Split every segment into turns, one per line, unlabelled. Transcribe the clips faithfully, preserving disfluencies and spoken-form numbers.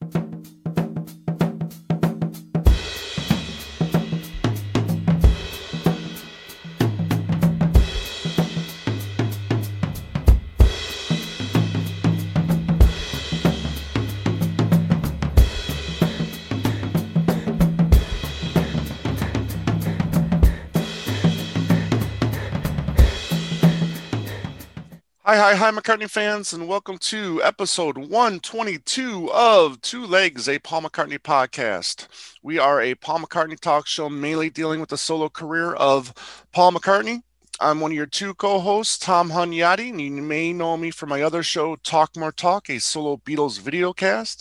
Hi, hi, hi, McCartney fans, and welcome to episode one twenty-two of Two Legs, a Paul McCartney podcast. We are a Paul McCartney talk show mainly dealing with the solo career of Paul McCartney. I'm one of your two co-hosts, Tom Hunyadi, and you may know me from my other show, Talk More Talk, a solo Beatles videocast.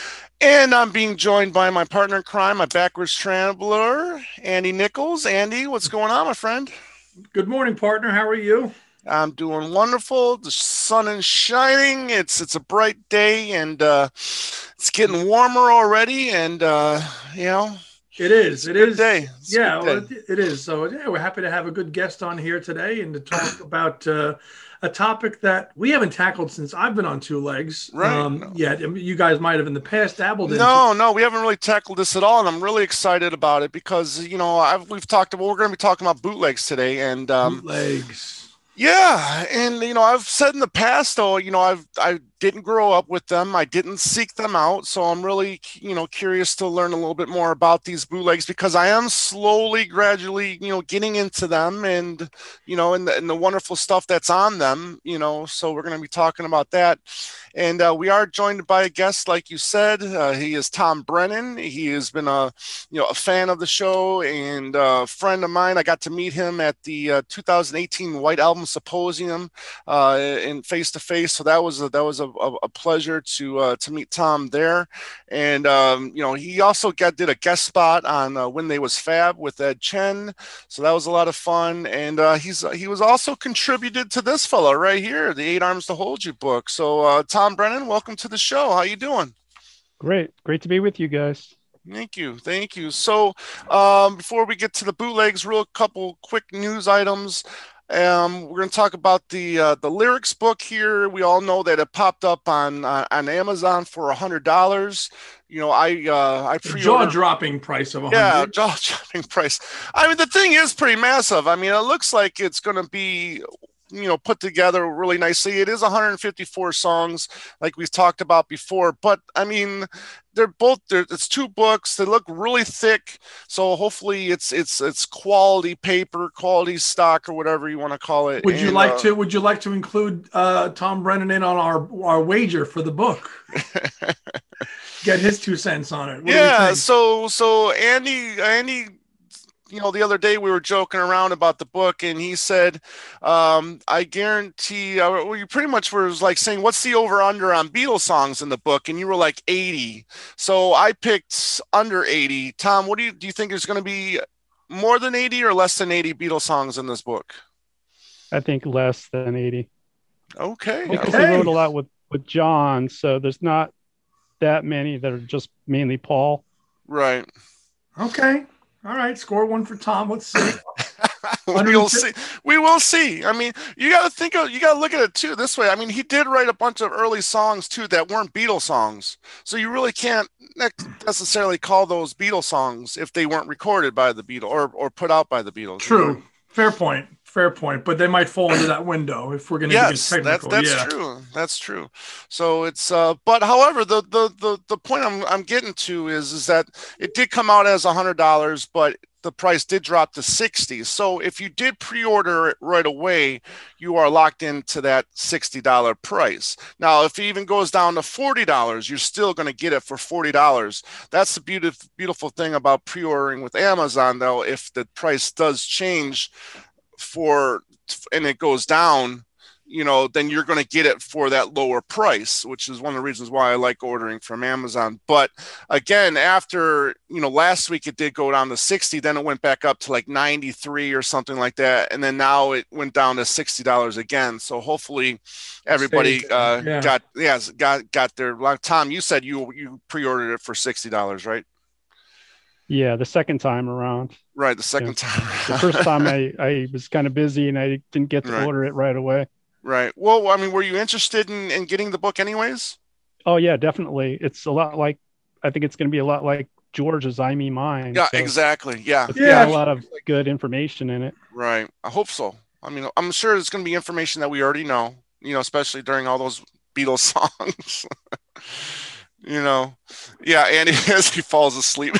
And I'm being joined by my partner in crime, my backwards traveler, Andy Nichols. Andy, what's going on, my friend?
Good morning, partner. How are you?
I'm doing wonderful. The sun is shining. It's it's a bright day, and uh, it's getting warmer already. And uh, you know,
it is. It is.
Day.
Yeah, well, it, it is. So yeah, we're happy to have a good guest on here today and to talk about uh, a topic that we haven't tackled since I've been on Two Legs.
Right.
Um,
no.
Yet you guys might have in the past dabbled in.
No, no, we haven't really tackled this at all, and I'm really excited about it because you know I've we've talked about we're going to be talking about bootlegs today, and um,
bootlegs.
Yeah, and you know, I've said in the past, though, you know, I've I didn't grow up with them. I didn't seek them out, so I'm really, you know, curious to learn a little bit more about these bootlegs because I am slowly, gradually, you know, getting into them, and you know, and the, and the wonderful stuff that's on them, you know. So we're going to be talking about that, and uh, we are joined by a guest, like you said. Uh, he is Tom Brennan. He has been a, you know, a fan of the show and a friend of mine. I got to meet him at the uh, two thousand eighteen White Album Symposium uh, in face to face. So that was a, that was a, a, a pleasure to uh, to meet Tom there. And um, you know, he also got did a guest spot on uh, When They Was Fab with Ed Chen. So that was a lot of fun. And uh, he's he was also contributed to this fella right here, the Eight Arms to Hold You book. So uh, Tom Brennan, welcome to the show. How you doing?
Great, great to be with you guys.
Thank you. Thank you. So um, before we get to the bootlegs, real couple quick news items. Um, we're going to talk about the uh, the lyrics book here. We all know that it popped up on uh, on Amazon for a hundred dollars. You know, I uh, I pre
jaw dropping price of a hundred.
Yeah, jaw dropping price. I mean, the thing is pretty massive. I mean, it looks like it's going to be, you know, put together really nicely. It is one hundred fifty-four songs, like we've talked about before. But I mean, they're both there. It's two books. They look really thick. So hopefully, it's it's it's quality paper, quality stock, or whatever you want to call it.
Would you
and,
like
uh,
to? Would you like to include uh, Tom Brennan in on our our wager for the book? Get his two cents on it. What
yeah. So so Andy Andy. You know, the other day we were joking around about the book, and he said, um, "I guarantee." Uh, well, you pretty much were like saying, "What's the over under on Beatles songs in the book?" And you were like eighty. So I picked under eighty. Tom, what do you do? You think there's going to be more than eighty or less than eighty Beatles songs in this book?
I think less than eighty.
Okay.
Because
okay.
he wrote a lot with with John, so there's not that many that are just mainly Paul.
Right.
Okay. All right, score one for Tom. Let's see.
we will see. We will see. I mean, you got to think of, you got to look at it too this way. I mean, he did write a bunch of early songs too that weren't Beatles songs, so you really can't necessarily call those Beatles songs if they weren't recorded by the Beatles or or put out by the Beatles.
True.
You know?
Fair point. Fair point. But they might fall into that window if we're going to
yes,
get technical.
That's, that's
yeah.
true. That's true. So it's, uh, but however, the, the, the, the point I'm, I'm getting to is, is that it did come out as a hundred dollars, but the price did drop to sixty. So if you did pre-order it right away, you are locked into that sixty dollars price. Now, if it even goes down to forty dollars, you're still going to get it for forty dollars. That's the beautiful, beautiful thing about pre-ordering with Amazon, though. If the price does change for, and it goes down, you know, then you're going to get it for that lower price, which is one of the reasons why I like ordering from Amazon. But again, after, you know, last week it did go down to sixty, then it went back up to like ninety-three or something like that. And then now it went down to sixty dollars again. So hopefully everybody uh, yeah. got, yes, got, got their, like, Tom, you said you, you pre-ordered it for sixty dollars, right?
Yeah, the second time around.
Right, the second
yeah.
time.
The first time I, I was kind of busy and I didn't get to
right.
order it right away.
Right. Well, I mean, were you interested in, in getting the book anyways?
Oh, yeah, definitely. It's a lot like I think it's going to be a lot like George's I Me Mine.
Yeah,
so
exactly. Yeah.
it's
Yeah.
got a lot of good information in it.
Right. I hope so. I mean, I'm sure it's going to be information that we already know, you know, especially during all those Beatles songs. You know, yeah, Andy, as he falls asleep.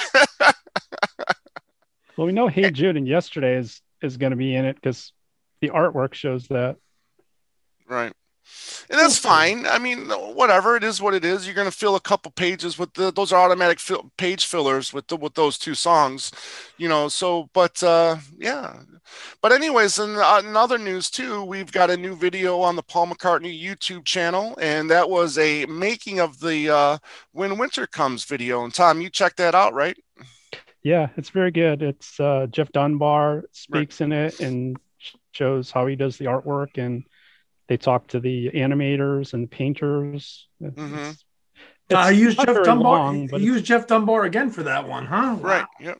Well, we know Hey Jude and Yesterday is is going to be in it because the artwork shows that.
Right. And that's fine. I mean, whatever, it is what it is. You're going to fill a couple pages with the, those are automatic fill, page fillers with the, with those two songs, you know. So, but uh, yeah. But anyways, in, uh, in other news too, we've got a new video on the Paul McCartney YouTube channel, and that was a making of the uh, When Winter Comes video. And Tom, you checked that out, right?
Yeah, it's very good. It's uh, Jeff Dunbar speaks
Right.
in it and shows how he does the artwork, and they talk to the animators and the painters. It's,
Mm-hmm.
it's
Uh, he used
not
Jeff
very
Dunbar.
long,
he
but
he used Jeff Dunbar again for that one, huh? Wow.
Right. Yep.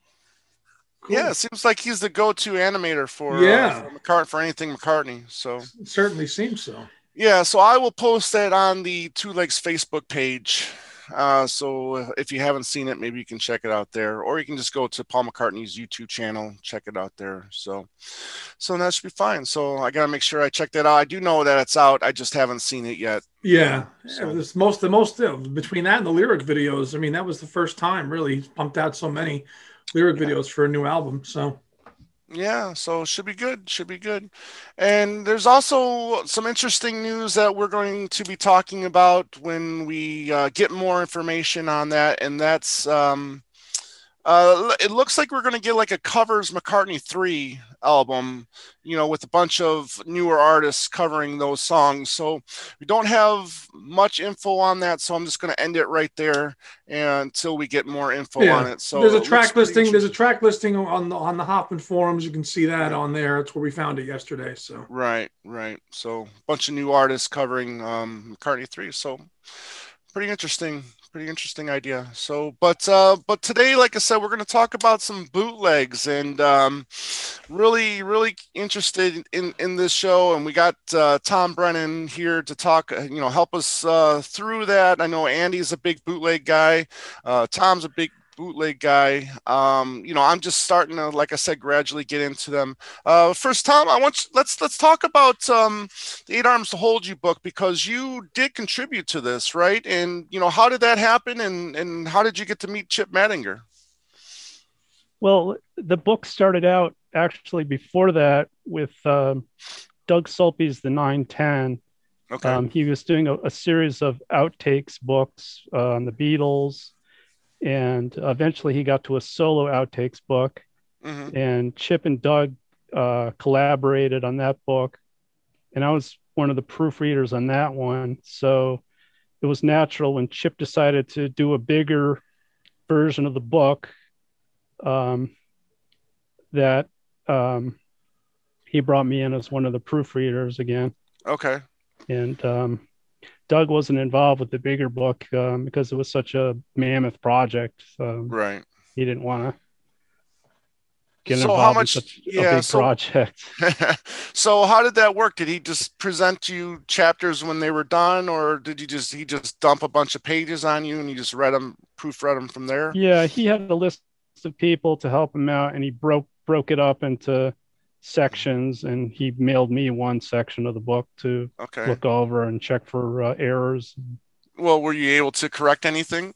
Cool.
Yeah, it seems like he's the go-to animator for
Yeah.
uh, for, McCart- for anything McCartney. So
It certainly seems so.
yeah, so I will post that on the Two Legs Facebook page. Uh, so if you haven't seen it, maybe you can check it out there, or you can just go to Paul McCartney's YouTube channel, check it out there. So, so that should be fine. So I gotta make sure I check that out. I do know that it's out. I just haven't seen it yet.
Yeah,
So-
yeah, this most the most uh, between that and the lyric videos. I mean, that was the first time really he's pumped out so many lyric videos for a new album. So
Yeah, so should be good. Should be good. And there's also some interesting news that we're going to be talking about when we uh, get more information on that. And that's um, uh, it looks like we're going to get like a covers McCartney three album, you know, with a bunch of newer artists covering those songs. So we don't have much info on that. So I'm just going to end it right there until we get more info
yeah,
on it. So
there's a
it looks
track
pretty
listing. There's a
interesting.
track listing on the on the Hoffman forums. You can see that on there. That's where we found it yesterday. So
Right, right. So a bunch of new artists covering um, McCartney three. So pretty interesting, pretty interesting idea. So, but uh, but today, like I said, we're going to talk about some bootlegs, and um, really, really interested in in this show. And we got uh, Tom Brennan here to talk, uh, you know, help us uh, through that. I know Andy's a big bootleg guy. Uh, Tom's a big bootleg guy. Um, you know, I'm just starting to, like I said, gradually get into them. Uh, first, Tom, I want you, let's let's talk about um, the Eight Arms to Hold You book, because you did contribute to this, right? And you know, how did that happen, and and how did you get to meet Chip Mattinger?
Well, the book started out actually before that with um, Doug Sulpy's The nine ten.
Okay.
Um, he was doing a, a series of outtakes books uh, on the Beatles, and eventually he got to a solo outtakes book.
Mm-hmm.
And Chip and Doug uh, collaborated on that book, and I was one of the proofreaders on that one. So it was natural when Chip decided to do a bigger version of the book um, that um, he brought me in as one of the proofreaders again.
Okay.
And um, Doug wasn't involved with the bigger book um, because it was such a mammoth project. Um,
Right.
he didn't want to get
So
involved
how much?
in such
Yeah.
a big
So
project.
so how did that work? Did he just present you chapters when they were done, or did you just he just dump a bunch of pages on you and you just read them, proofread them from there?
Yeah, he had a list of people to help him out, and he broke broke it up into sections, and he mailed me one section of the book to
Okay.
look over and check for uh, errors.
Well, were you able to correct anything?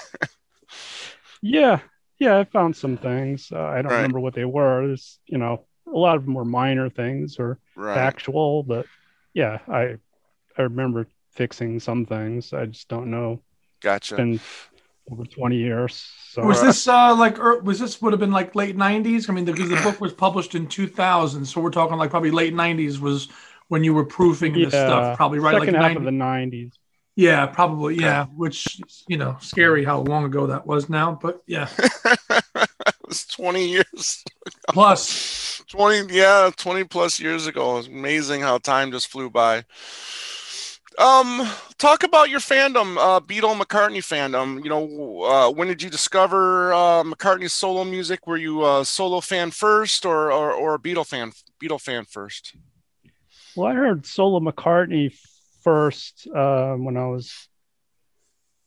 Yeah, yeah, I found some things. Uh, I don't
Right.
remember what they were. There's, you know, a lot of them were minor things or
Right.
factual, but yeah, I I remember fixing some things. I just don't know.
Gotcha.
It's been over twenty years. So
was this uh, like er, was this would have been like late nineties? I mean, because the book was published in two thousand, so we're talking like probably late nineties was when you were proofing this stuff. Probably right,
second
like
half
ninety
of the nineties.
Yeah, probably. Yeah, which, you know, scary how long ago that was now. But yeah,
It's twenty years.
plus
twenty, yeah, twenty plus years ago. It's amazing how time just flew by. Um, talk about your fandom, uh, Beatle McCartney fandom. You know, uh, when did you discover uh, McCartney's solo music? Were you a solo fan first, or or, or a Beatle fan? Beatle fan first?
Well, I heard solo McCartney first uh, when I was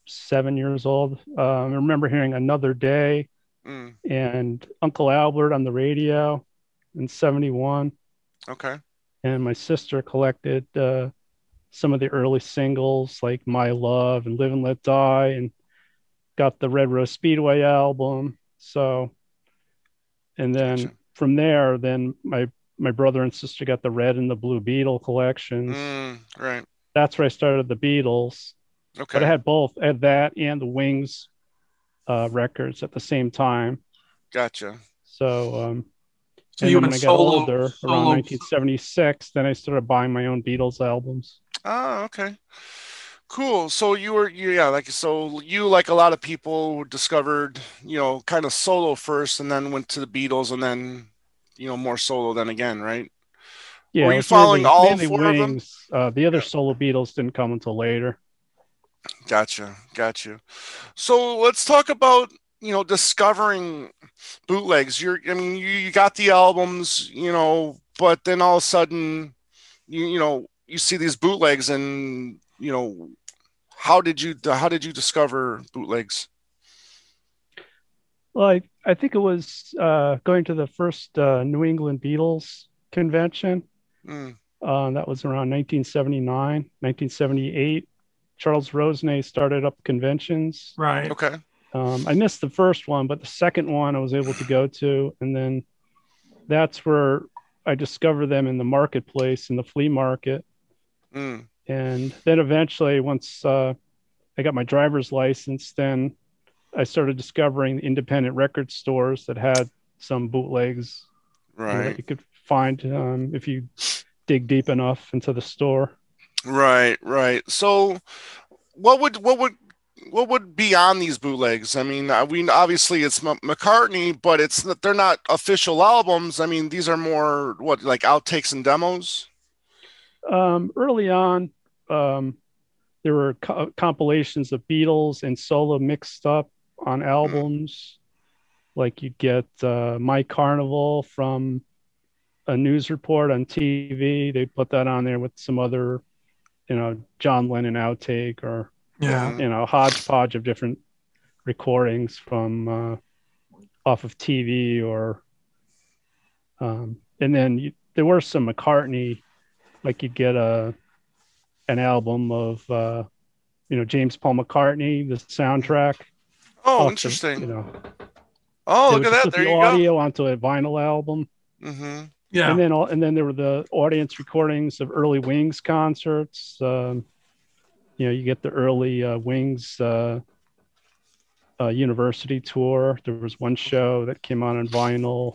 seven years old. Um, I remember hearing Another Day
Mm.
and Uncle Albert on the radio in seventy-one.
Okay.
And my sister collected uh, some of the early singles like My Love and Live and Let Die, and got the Red Rose Speedway album. So, and then
Gotcha.
from there, then my my brother and sister got the Red and the Blue Beetle collections.
Mm, right.
That's where I started the Beatles. But I
Okay.
had both. I had that and the Wings uh, records at the same time.
Gotcha.
So, um,
So
and
you
then when
went
I got
solo,
older, around
solo.
nineteen seventy-six, then I started buying my own Beatles albums.
Oh, okay. Cool. So you were, you, yeah, like, so you, like a lot of people, discovered, you know, kind of solo first and then went to the Beatles and then, you know, more solo then again, right?
Yeah,
Were
it
you
was
following
mainly
all
mainly
four of them?
Wings. Uh, the other
Yeah.
solo Beatles didn't come until later.
Gotcha. Gotcha. So let's talk about, you know, discovering bootlegs. You're, I mean, you, you got the albums, you know, but then all of a sudden, you, you know, you see these bootlegs and, you know, how did you, how did you discover bootlegs?
Well, I, I think it was uh, going to the first uh, New England Beatles convention.
Mm,
Uh, that was around nineteen seventy-nine, nineteen seventy-eight. Charles Rosenay started up conventions.
Right.
okay.
Um, I missed the first one, but the second one I was able to go to. And then that's where I discovered them in the marketplace, in the flea market.
Mm,
And then eventually, once uh, I got my driver's license, then I started discovering independent record stores that had some bootlegs, you know, that
right.
you could find um, if you dig deep enough into the store.
Right. Right. So what would, what would, what would be on these bootlegs? I mean, I mean, obviously it's M- McCartney, but it's not, they're not official albums. I mean, these are more what, like outtakes and demos?
Um, early on, um, there were co- compilations of Beatles and solo mixed up on
Mm,
albums. Like you'd get uh, My Carnival from a news report on T V. They'd put that on there with some other, you know, John Lennon outtake, or,
Yeah.
mm,
you know, hodgepodge of different recordings from uh, off of T V, or, um, and then you, there were some McCartney, like you'd get a an album of uh, you know, James Paul McCartney, the soundtrack
oh,
off the, you
interesting.
know,
Oh,
they
look
would
at
just
that.
put
There
the
you go.
audio onto a vinyl album.
Mm-hmm.
Yeah.
And then all, and then there were the audience recordings of early Wings concerts. Um, you know, you get the early uh, Wings uh, uh, university tour. There was one show that came out on vinyl,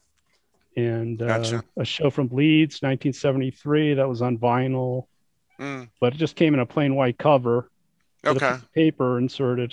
and uh,
Gotcha.
a show from Leeds, nineteen seventy-three, that was on vinyl,
Mm,
but it just came in a plain white cover with a
okay.
piece of paper inserted.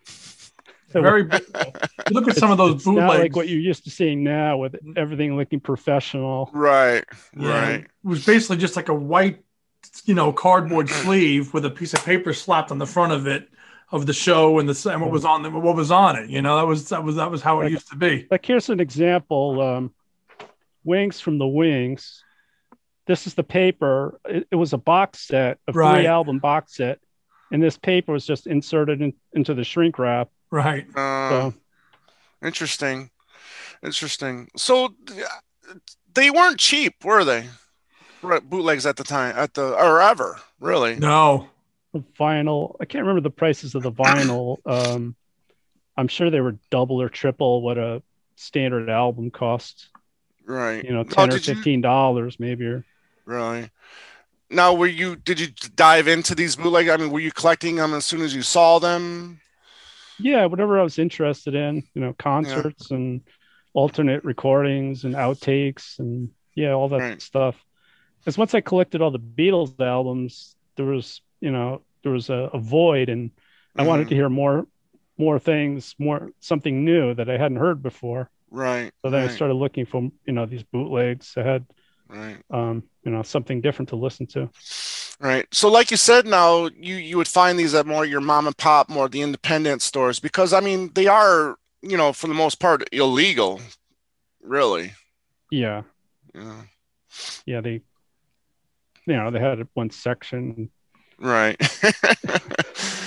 Very. You look at some
It's,
of those
it's not like
bootlegs.
what you're used to seeing now with everything looking professional.
Right.
Yeah.
Right.
It was basically just like a white, you know, cardboard sleeve with a piece of paper slapped on the front of it of the show and the and what was on the, what was on it. You know, that was that was that was how it
Like,
used to be.
like here's an example. Um, Wings from the Wings. This is the paper. It, it was a box set, a
Right.
three album box set, and this paper was just inserted in, into the shrink wrap.
Right.
Uh,
So
interesting. Interesting. So th- they weren't cheap, were they? Right, bootlegs at the time, at the or ever, really?
No.
the vinyl, I can't remember the prices of the vinyl. Um, I'm sure they were double or triple what a standard album costs.
Right.
You know,
Now,
ten or
did you
fifteen dollars maybe. Or,
really? Now, were you? Did you dive into these bootleg? I mean, were you collecting them as soon as you saw them?
yeah, whatever I was interested in. You know,
Yeah.
concerts and alternate recordings and outtakes and yeah, all that
Right.
stuff. Because once I collected all the Beatles albums, there was, you know, there was a, a void, and I wanted to
Hmm.
hear more, more things, more something new that I hadn't heard before.
Right.
So then I
Right.
started looking for, you know, these bootlegs that had,
Right.
um, you know, something different to listen to.
Right. So, like you said, now you you would find these at more your mom and pop, more the independent stores, because I mean they are, you know, for the most part illegal, really.
Yeah,
Yeah.
yeah, they, you know, they had one section.
Right.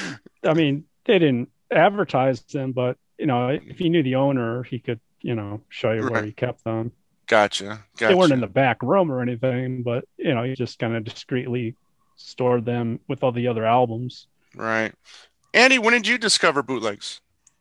I mean, they didn't advertise them, but you know, if you knew the owner, he could, you know, show you
Right.
where he kept them.
Gotcha. Gotcha.
They weren't in the back room or anything, but you know, he just kind of discreetly stored them with all the other albums.
Right. Andy, when did you discover bootlegs?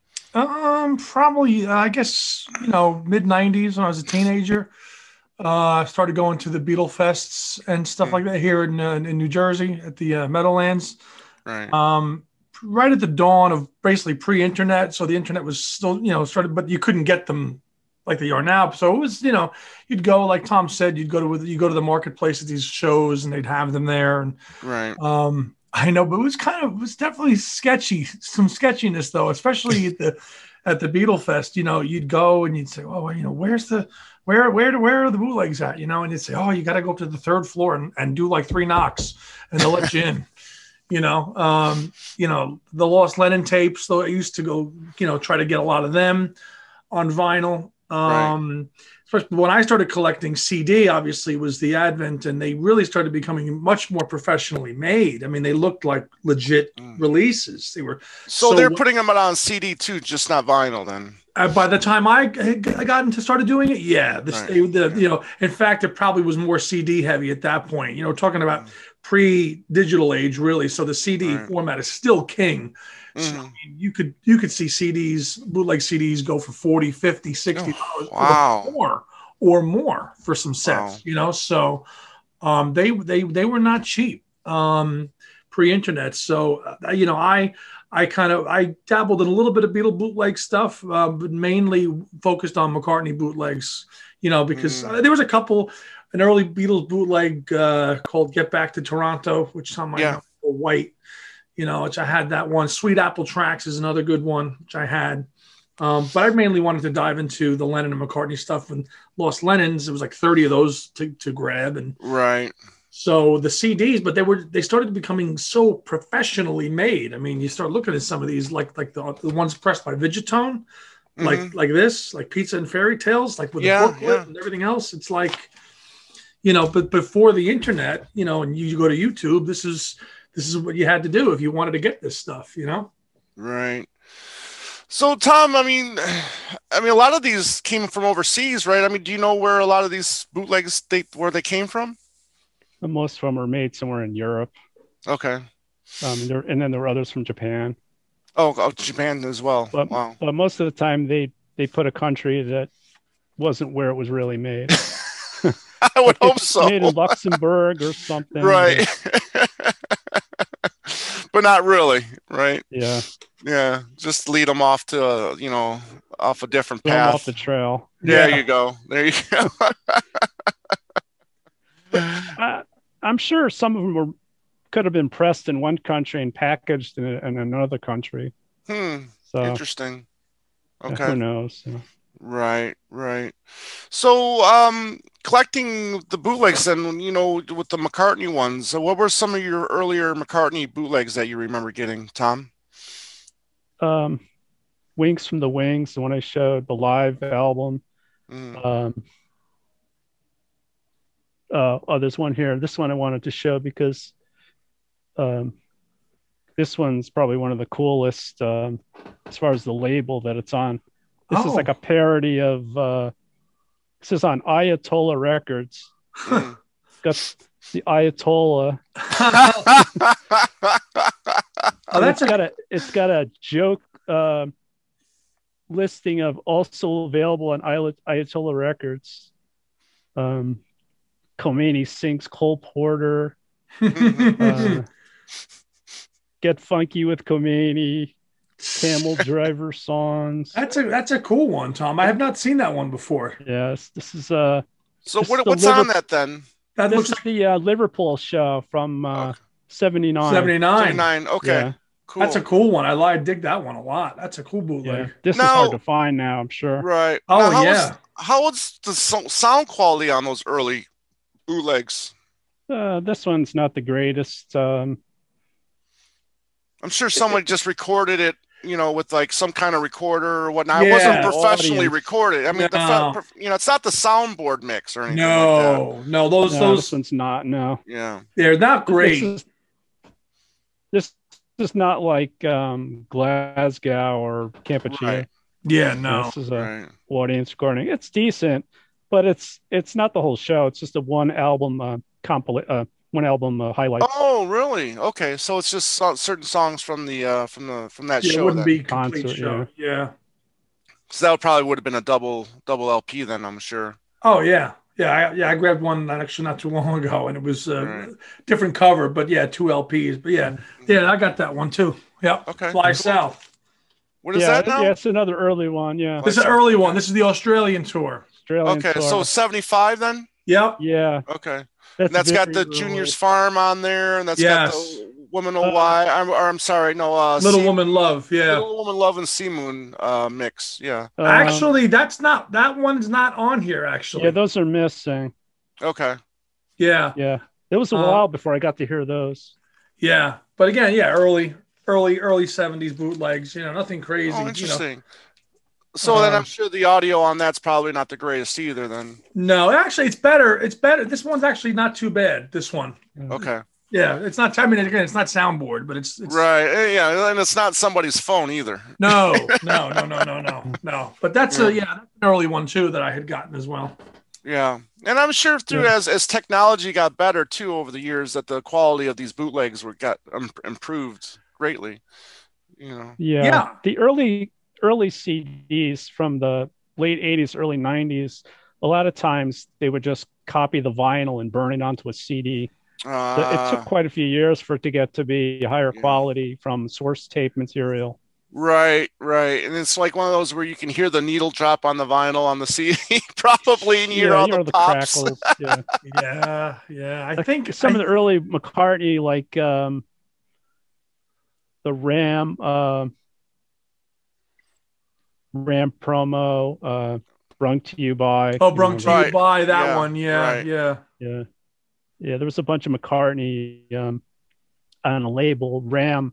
Um, probably, uh, I guess, you know, mid nineties when I was a teenager. Uh, I started going to the Beatle Fests and stuff
Mm.
like that here in uh, in New Jersey at the uh, Meadowlands.
Right.
Um, right at the dawn of basically pre-internet, so the internet was still, you know, started, but you couldn't get them like they are now. So it was, you know, you'd go, like Tom said, you'd go to you go to the marketplace at these shows, and they'd have them there. And
Right.
um, I know, but it was kind of, it was definitely sketchy, some sketchiness though, especially at the at the Beatle Fest. You know, you'd go and you'd say, oh, well, you know, where's the where where where are the bootlegs at? You know, and you'd say, oh, you got to go up to the third floor and, and do like three knocks, and they'll let you in. You know, um, you know, the Lost Lennon tapes, though I used to go, you know, try to get a lot of them on vinyl. Um, especially when I started collecting C D, obviously was the advent, and they really started becoming much more professionally made. I mean, they looked like legit
Mm.
releases. They were
So,
so,
they're putting them on C D too, just not vinyl then.
uh, by the time I, I got into started doing it, yeah, the,
Right.
they, the you know, in fact, it probably was more C D heavy at that point. You know, talking about pre-digital age, really. So the C D
Right.
format is still king. So
Mhm.
I mean, you could you could see C Ds, bootleg C Ds go for forty, fifty, sixty dollars
Wow.
or more or more for some sets,
Wow.
you know. So um, they they they were not cheap um, pre-internet. So uh, you know, I I kind of I dabbled in a little bit of Beatle bootleg stuff, uh, but mainly focused on McCartney bootlegs, you know, because
Mm.
uh, there was a couple, an early Beatles bootleg uh, called "Get Back to Toronto," which some might
Yeah.
know for White, you know, which I had that one. Sweet Apple Tracks is another good one, which I had. Um, but I mainly wanted to dive into the Lennon and McCartney stuff. And Lost Lennons, it was like thirty of those to, to grab. And
Right.
so the C Ds, but they were they started becoming so professionally made. I mean, you start looking at some of these, like like the, the ones pressed by Vigitone, like
Mhm.
like this, like Pizza and Fairy Tales, like with
Yeah,
the booklet
yeah.
and everything else. It's like, you know, but before the internet, you know, and you go to YouTube, this is this is what you had to do if you wanted to get this stuff, you know.
Right. So, Tom, I mean, I mean, a lot of these came from overseas, right? I mean, do you know where a lot of these bootlegs they where they came from?
And most of them were made somewhere in Europe.
Okay.
Um, and, there, and then there were others from Japan.
Oh, oh, Japan as well.
But,
Wow.
but most of the time, they they put a country that wasn't where it was really made.
I would hope
It's
so.
made in Luxembourg or something.
Right. But not really, right?
Yeah.
Yeah. Just lead them off to, a, you know, off a different
Throw 'em
path.
off the trail.
There
Yeah.
you go. There you go.
I, I'm sure some of them were could have been pressed in one country and packaged in, in another country.
Hmm.
So
Interesting.
yeah,
Okay.
who knows? You know.
Right, right. So, um, collecting the bootlegs, and you know, with the McCartney ones, so what were some of your earlier McCartney bootlegs that you remember getting, Tom?
Um, Wings from the Wings, the one I showed, the live album.
Mm.
Um, uh, oh, there's one here. This one I wanted to show because um, this one's probably one of the coolest um, as far as the label that it's on. This
Oh.
is like a parody of, uh, this is on Ayatollah Records.
Mm.
Got the Ayatollah.
Oh, that's
it's
a,
got a it's got a joke uh, listing of also available on Ayat- Ayatollah Records. Um, Khomeini sings Cole Porter. Uh, Get Funky with Khomeini. Camel Driver songs.
that's a that's a cool one, Tom. I have not seen that one before.
Yes, this is uh
So
This
what,
is the
what's on
Liverpool-
that then?
That
this
looks
is
like
the uh, Liverpool show from uh,
Okay.
seventy-nine.
seventy-nine.
Nine. Okay.
Yeah,
Cool.
That's a cool one. I I dig that one a lot. That's a cool
yeah.
bootleg.
This
Now-
is hard to find now, I'm sure.
Right.
Oh,
Now, how
yeah.
Was, how was the so- sound quality on those early bootlegs?
Uh, this one's not the greatest. Um,
I'm sure someone just recorded it, you know, with like some kind of recorder or whatnot. It
Yeah,
wasn't professionally
audience.
recorded. I mean, the
No.
fe- you know, it's not the soundboard mix or anything like
No, no, those
no,
those
this one's not. No,
that. Yeah.
they're not
This
great.
is- This is not like um, Glasgow or Campuchia.
Right.
Yeah,
You know,
no.
this is a
Right.
audience recording. It's decent, but it's it's not the whole show. It's just a one album uh, compil- uh one album uh, highlights
Oh, really? Okay, so it's just so- certain songs from the uh from the from that
Yeah, it
show
wouldn't
then.
be complete
concert.
show.
Yeah.
Yeah.
So that probably would have been a double double L P then, I'm sure.
Oh yeah. Yeah, I, yeah, I grabbed one actually not too long ago, and it was a
Right.
different cover, but yeah, two L Ps. But yeah, yeah, I got that one too. Yep.
Okay.
Fly
Cool.
South.
What is
yeah,
that now?
yeah, it's another early one. Yeah,
This is an early one. This is the Australian tour.
Australian
Okay,
tour.
so seventy-five then?
Yep.
yeah,
Okay.
that's,
And that's got
very
the
early.
Junior's Farm on there, and that's got
Yes.
the Woman of
Uh,
Why. I'm, or I'm sorry, no, uh,
Little
Sea-
Woman Love. Yeah.
Little Woman Love and Sea Moon uh, mix. Yeah.
Um,
Actually, that's not that one's not on here. Actually.
yeah, those are missing.
Okay.
Yeah.
Yeah, it was a
Uh,
while before I got to hear those.
Yeah. But again, yeah, early, early, early seventies bootlegs. You know, nothing crazy.
Oh,
You know.
interesting. So then
Uh,
I'm sure the audio on that's probably not the greatest either. Then.
No, actually, it's better. It's better. This one's actually not too bad. This one.
Okay.
Yeah, it's not. I mean, again, it's not soundboard, but it's, it's
Right. Eh, Yeah, and it's not somebody's phone either.
No, no, no, no, no, no, no. But that's a yeah, that's an early one too that I had gotten as well.
Yeah, and I'm sure through
Yeah.
as as technology got better too over the years, that the quality of these bootlegs were got um, improved greatly. You know.
Yeah.
Yeah.
The early early C Ds from the late eighties, early nineties, a lot of times they would just copy the vinyl and burn it onto a C D. So it
Uh,
took quite a few years for it to get to be higher
Yeah.
quality from source tape material.
right, right, and it's like one of those where you can hear the needle drop on the vinyl on the C D, probably, and you hear
yeah,
all
you know,
the pops.
crackles. Yeah.
Yeah, yeah. I think
Some
I,
of the early McCartney, like um, the Ram, uh, Ram promo, uh, "Brung to You by."
oh,
you
brung
know,
to
Right.
you by that
Yeah,
one. Yeah,
right.
yeah.
Yeah, yeah. There was a bunch of McCartney um, on a label, Ram.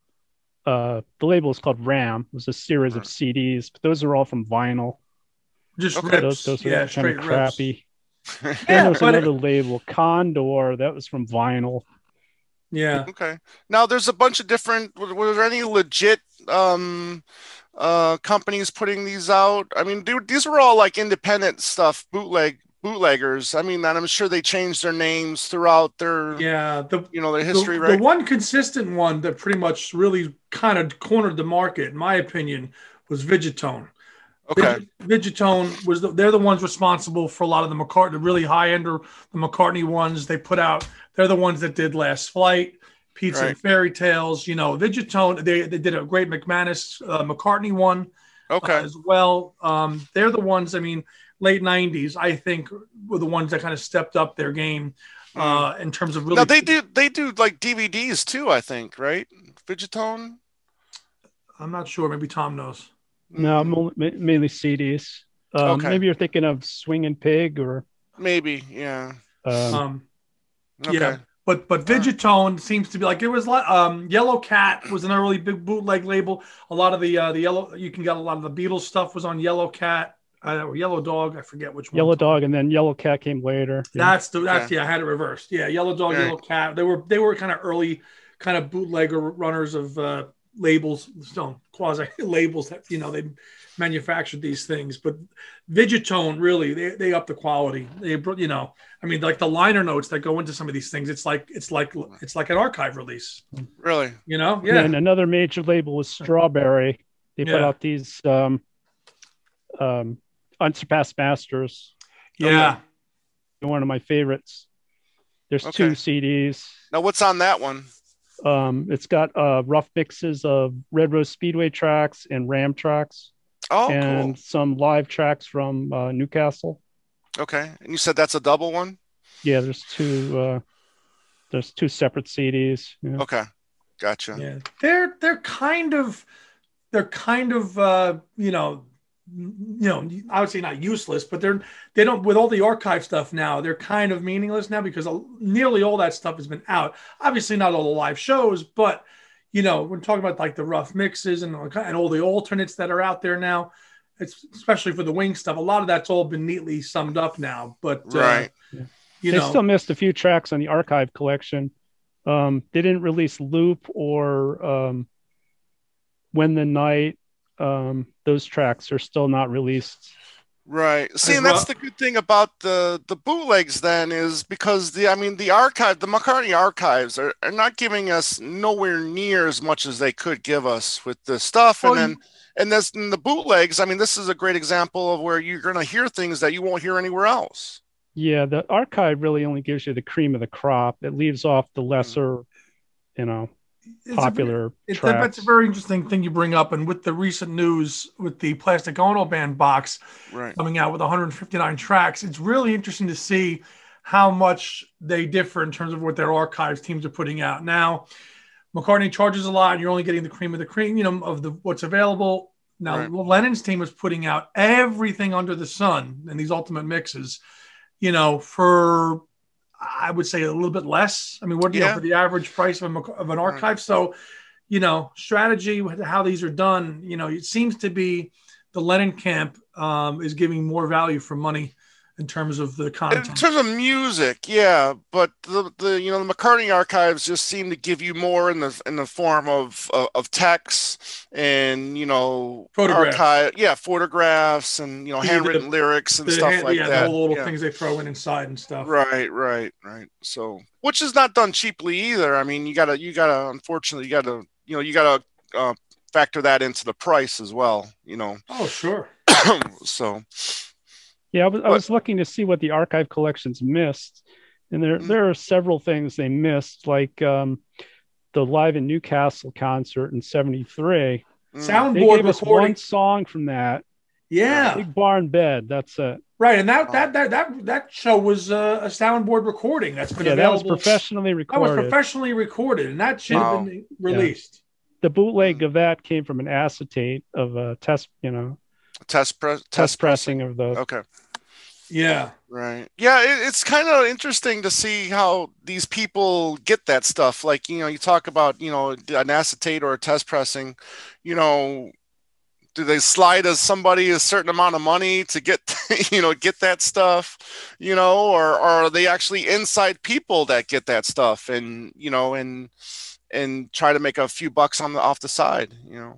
Uh, the label is called Ram. It was a series of
Right.
C Ds, but those are all from vinyl.
Just
Okay.
rips.
Those, those are
yeah,
kind
straight
of
rips.
crappy. Then
Yeah,
there was
but
another
it-
label, Condor, that was from vinyl.
yeah.
Okay. Now there's a bunch of different. Were, were there any legit um, uh, companies putting these out? I mean, dude, these were all like independent stuff, bootleg bootleggers. I mean, and I'm sure they changed their names throughout their,
Yeah, the
you know, their
the,
history,
the
right?
one consistent one that pretty much really kind of cornered the market, in my opinion, was Vigitone.
Okay.
Vig- Vigitone was the, they're the ones responsible for a lot of the McCartney, the really high end or the McCartney ones they put out. They're the ones that did Last Flight, Pizza
Right.
and Fairy Tales. You know, Vigitone. They they did a great McManus uh, McCartney one
Okay.
uh, as well. Um, they're the ones. I mean, late nineties, I think, were the ones that kind of stepped up their game uh, in terms of really.
Now they do they do like D V Ds too, I think, right? Vigitone.
I'm not sure. Maybe Tom knows.
No,
Mm,
mo- ma- mainly C Ds. Um,
Okay.
Maybe you're thinking of Swingin' Pig or
maybe, yeah.
um,
Um,
Okay.
Yeah. But but Vigitone seems to be like it was like um, Yellow Cat was an early big bootleg label. A lot of the uh, the yellow you can get a lot of the Beatles stuff was on Yellow Cat uh, or Yellow Dog. I forget which one.
Yellow Dog, and then Yellow Cat came later. Yeah.
That's the that's
Okay.
yeah. I had it reversed. Yeah, Yellow Dog,
Right.
Yellow Cat. They were they were kind of early, kind of bootlegger runners of uh, labels, no quasi labels that you know they manufactured these things. But Vigitone really they they up the quality. They brought you know I mean like the liner notes that go into some of these things. It's like it's like it's like an archive release.
Really?
You know?
And
Yeah.
then another major label was Strawberry. They put
Yeah.
out these um, um, Unsurpassed Masters.
Yeah.
They're one of my favorites. There's
Okay.
two C Ds.
Now what's on that one?
Um, it's got uh, rough mixes of Red Rose Speedway tracks and Ram tracks,
Oh,
and some live tracks from uh, Newcastle.
cool. Okay. And you said that's a double one?
Yeah, there's two. Uh, there's two separate C Ds. Yeah.
Okay. Gotcha.
Yeah. They're they're kind of they're kind of uh, you know you know I would say not useless, but they're they don't with all the archive stuff now. They're kind of meaningless now because nearly all that stuff has been out. Obviously, not all the live shows, but you know we're talking about like the rough mixes and and all the alternates that are out there now. It's especially for the Wing stuff. A lot of that's all been neatly summed up now. But uh,
Right.
you
they
know,
still missed a few tracks on the archive collection. Um, they didn't release Loop or um, When the Night. Um, those tracks are still not released.
Right. See,
As
and that's
well.
the good thing about the the bootlegs then is because the I mean the archive, the McCartney archives are, are not giving us nowhere near as much as they could give us with this stuff. And
Well,
then
you-
and this in the bootlegs, I mean, this is a great example of where you're gonna hear things that you won't hear anywhere else.
Yeah, the archive really only gives you the cream of the crop. It leaves off the
Mm.
lesser, you know,
it's a, very-
popular
it's a, that's a
tracks.
very interesting thing you bring up. And with the recent news with the Plastic Ono Band box
Right.
coming out with one hundred fifty-nine tracks, it's really interesting to see how much they differ in terms of what their archives teams are putting out. Now, McCartney charges a lot, and you're only getting the cream of the cream, you know, of the what's available. Now,
Right.
Lennon's team is putting out everything under the sun in these ultimate mixes, you know, for I would say a little bit less. I mean, what you know
Yeah.
for the average price of, a, of an
Right.
archive. So, you know, strategy with how these are done. You know, it seems to be the Lennon camp um, is giving more value for money in terms of the
In
content.
terms of music, yeah, but the, the you know the McCartney archives just seem to give you more in the in the form of of, of text and you know
Photographs.
archive, yeah, photographs and you know
The-
handwritten lyrics and
The
stuff
hand-
like
yeah,
that.
the whole little
Yeah.
things they throw in inside and stuff.
Right, right, right. So, which is not done cheaply either. I mean, you gotta you gotta unfortunately you gotta you know you gotta uh, factor that into the price as well. You know,
Oh, sure.
so
Yeah, I was, I
But-
was looking to see what the archive collections missed, and there
Mm.
there are several things they missed, like um, the Live in Newcastle concert in seventy-three.
mm,
They
Soundboard
gave us
recording.
one song from that,
Yeah.
Big Barn Bed. That's it.
Right, and that that that that that show was uh, a soundboard recording that's been
Yeah, that was
available.
professionally
That was
recorded.
professionally recorded, and that should
Wow.
have been released.
The bootleg
Mm.
of that came from an acetate of a test, you know,
test press
test,
test
pressing
pressing.
of the.
Okay.
Yeah,
Right. Yeah, it, it's kind of interesting to see how these people get that stuff. Like, you know, you talk about, you know, an acetate or a test pressing, you know, do they slide as somebody a certain amount of money to get, you know, get that stuff, you know, or, or are they actually inside people that get that stuff and, you know, and, and try to make a few bucks on the, off the side, you know?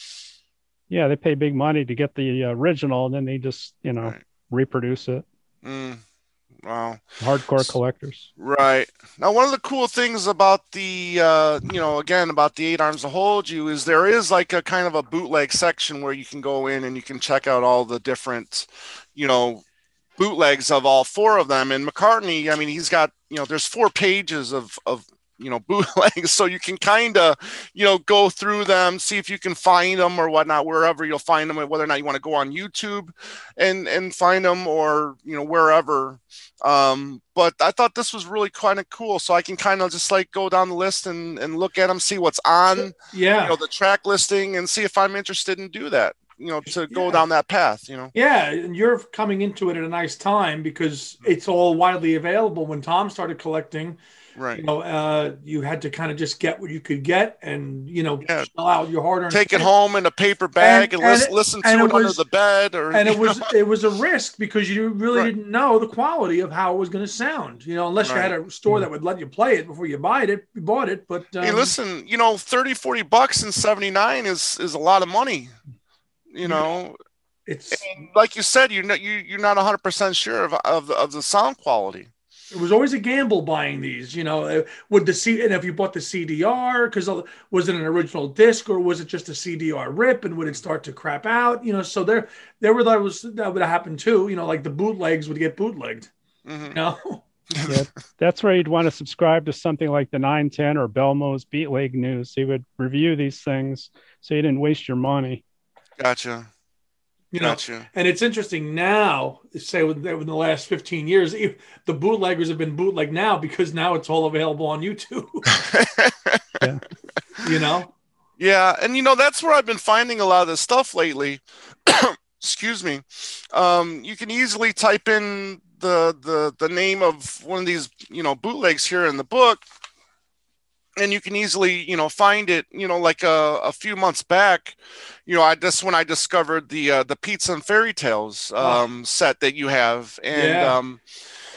Yeah, they pay big money to get the original, and then they just, you know,
Right.
reproduce it.
Mm, wow.
Hardcore collectors.
Right. Now, one of the cool things about the, uh, you know, again, about the Eight Arms to Hold You is there is like a kind of a bootleg section where you can go in and you can check out all the different, you know, bootlegs of all four of them. And McCartney, I mean, he's got, you know, there's four pages of, of, you know, bootlegs. So you can kind of, you know, go through them, see if you can find them or whatnot, wherever you'll find them, whether or not you want to go on YouTube and, and find them or, you know, wherever. Um, but I thought this was really kind of cool. So I can kind of just like go down the list and, and look at them, see what's on,
yeah,
you know, the track listing and see if I'm interested in do that, you know, to go
Yeah.
down that path, you know?
yeah. And you're coming into it at a nice time because it's all widely available. When Tom started collecting,
Right.
you know, uh, you had to kind of just get what you could get, and you know,
Yeah.
shell out your hard-earned.
Take it
cents.
home in a paper bag and,
And-
lis-
and-
listen to
and
it,
it
under
was-
the bed or,
and it
you
was
know?
it was a risk because you really
Right.
didn't know the quality of how it was going to sound, you know, unless you had a store that would let you play it before you buy it, you bought it. But um,
Hey, listen, you know, thirty, forty bucks in seventy-nine is, is a lot of money, you know,
it's
and like you said, you're not, you, you're not a hundred percent sure of, of, the, of the sound quality.
it was always a gamble buying these, you know. uh, Would the C and if you bought the C D R, because was it an original disc or was it just a C D R rip, and would it start to crap out, you know? So there, there were that was that would happen too, you know, like the bootlegs would get bootlegged,
Mhm.
you know.
Yeah, that's where you'd want to subscribe to something like the nine ten or Belmo's Beatleg News. They would review these things so you didn't waste your money.
Gotcha.
You know,
Gotcha.
and it's interesting now, say within the last fifteen years, if the bootleggers have been bootleg now because now it's all available on YouTube, you know?
Yeah, and you know that's where I've been finding a lot of this stuff lately. Excuse me. Um, you can easily type in the the the name of one of these, you know, bootlegs here in the book, and you can easily, you know, find it. You know, like a, a few months back, you know, I just when I discovered the uh, the Pizza and Fairy Tales um, set that you have, and
Yeah.
um,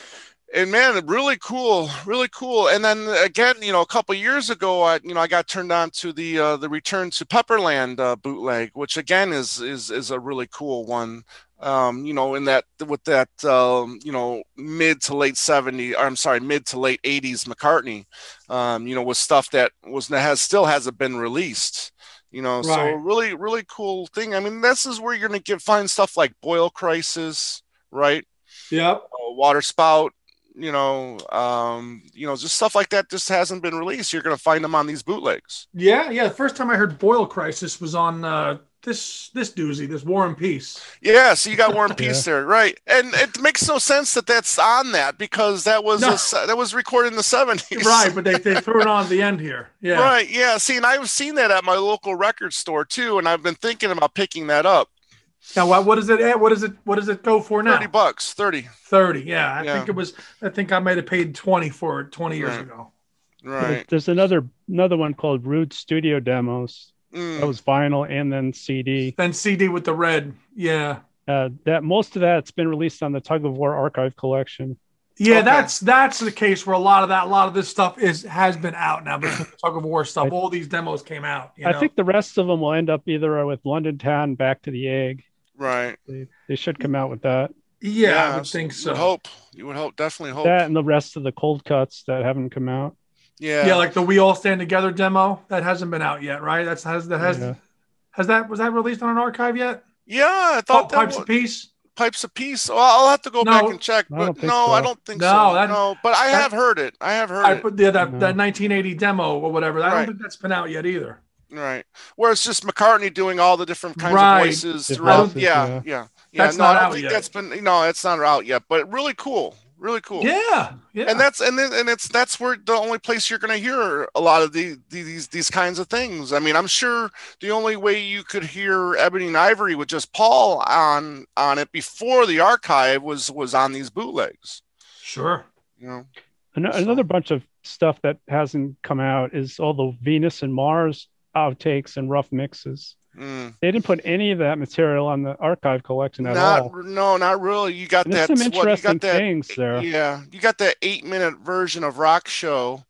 and man, really cool, really cool. And then again, you know, a couple years ago, I, you know, I got turned on to the uh, the Return to Pepperland uh, bootleg, which again is is is a really cool one. Um, you know, in that with that um, you know, mid to late seventies, or I'm sorry, mid to late eighties McCartney, um, you know, with stuff that was has still hasn't been released. You know, right. So really, really cool thing. I mean, this is where you're gonna get find stuff like Boil Crisis, right?
Yep.
Uh, Water Spout. You know, um, you know, just stuff like that just hasn't been released. You're going to find them on these bootlegs.
Yeah, yeah. The first time I heard Boil Crisis was on uh, this this doozy, this War and Peace.
Yeah, so you got War and Peace yeah. there, right? And it makes no sense that that's on that because that was no. a, that was recorded in the seventies,
right? But they, they threw it on at the end here. Yeah,
right. Yeah. See, and I've seen that at my local record store too, and I've been thinking about picking that up.
Now, what, what is it at? What is it? What does it go for now?
Thirty bucks. Thirty.
Thirty. Yeah, I yeah. think it was. I think I might have paid twenty for it twenty years
right.
ago.
Right.
There's another another one called Rude Studio Demos.
Mm.
That was vinyl and then C D.
Then C D with the red. Yeah.
Uh, that most of that's been released on the Tug of War Archive collection.
Yeah,
okay.
that's that's the case where a lot of that, a lot of this stuff is has been out now. But the Tug of War stuff, I, all these demos came out. You know?
I think the rest of them will end up either with London Town, Back to the Egg.
Right.
They, they should come out with that.
Yeah,
yeah
I would think so.
You would hope. You would hope. Definitely hope.
That and the rest of the cold cuts that haven't come out.
Yeah.
Yeah, like the We All Stand Together demo that hasn't been out yet, right? That's has that has
yeah.
has that was that released on an archive yet?
Yeah, I thought
oh,
that
Pipes
was,
of Peace.
Pipes of Peace. Well, I'll have to go
no,
back and check, but
I
no,
so.
I don't think
no,
so.
That,
no, but I
that,
have heard it. I have heard
I
it.
put yeah, that
no.
that nineteen eighty demo or whatever. I
right.
don't think that's been out yet either.
Right. Where it's just McCartney doing all the different kinds
right.
of voices
Different
throughout.
voices,
yeah,
yeah.
yeah. Yeah,
that's
no,
not
I don't
out
think
yet.
that's been no, it's not out yet, but really cool. Really cool.
Yeah, yeah.
And that's and then and it's that's where the only place you're going to hear a lot of the, these these kinds of things. I mean, I'm sure the only way you could hear Ebony and Ivory with just Paul on on it before the archive was was on these bootlegs.
Sure.
You know.
Another bunch of stuff that hasn't come out is all the Venus and Mars outtakes and rough mixes.
Mm.
They didn't put any of that material on the archive collection at
not,
all.
No, not really. You got
and
that.
There's some interesting
what, you got that,
things there.
Yeah, you got that eight-minute version of Rock Show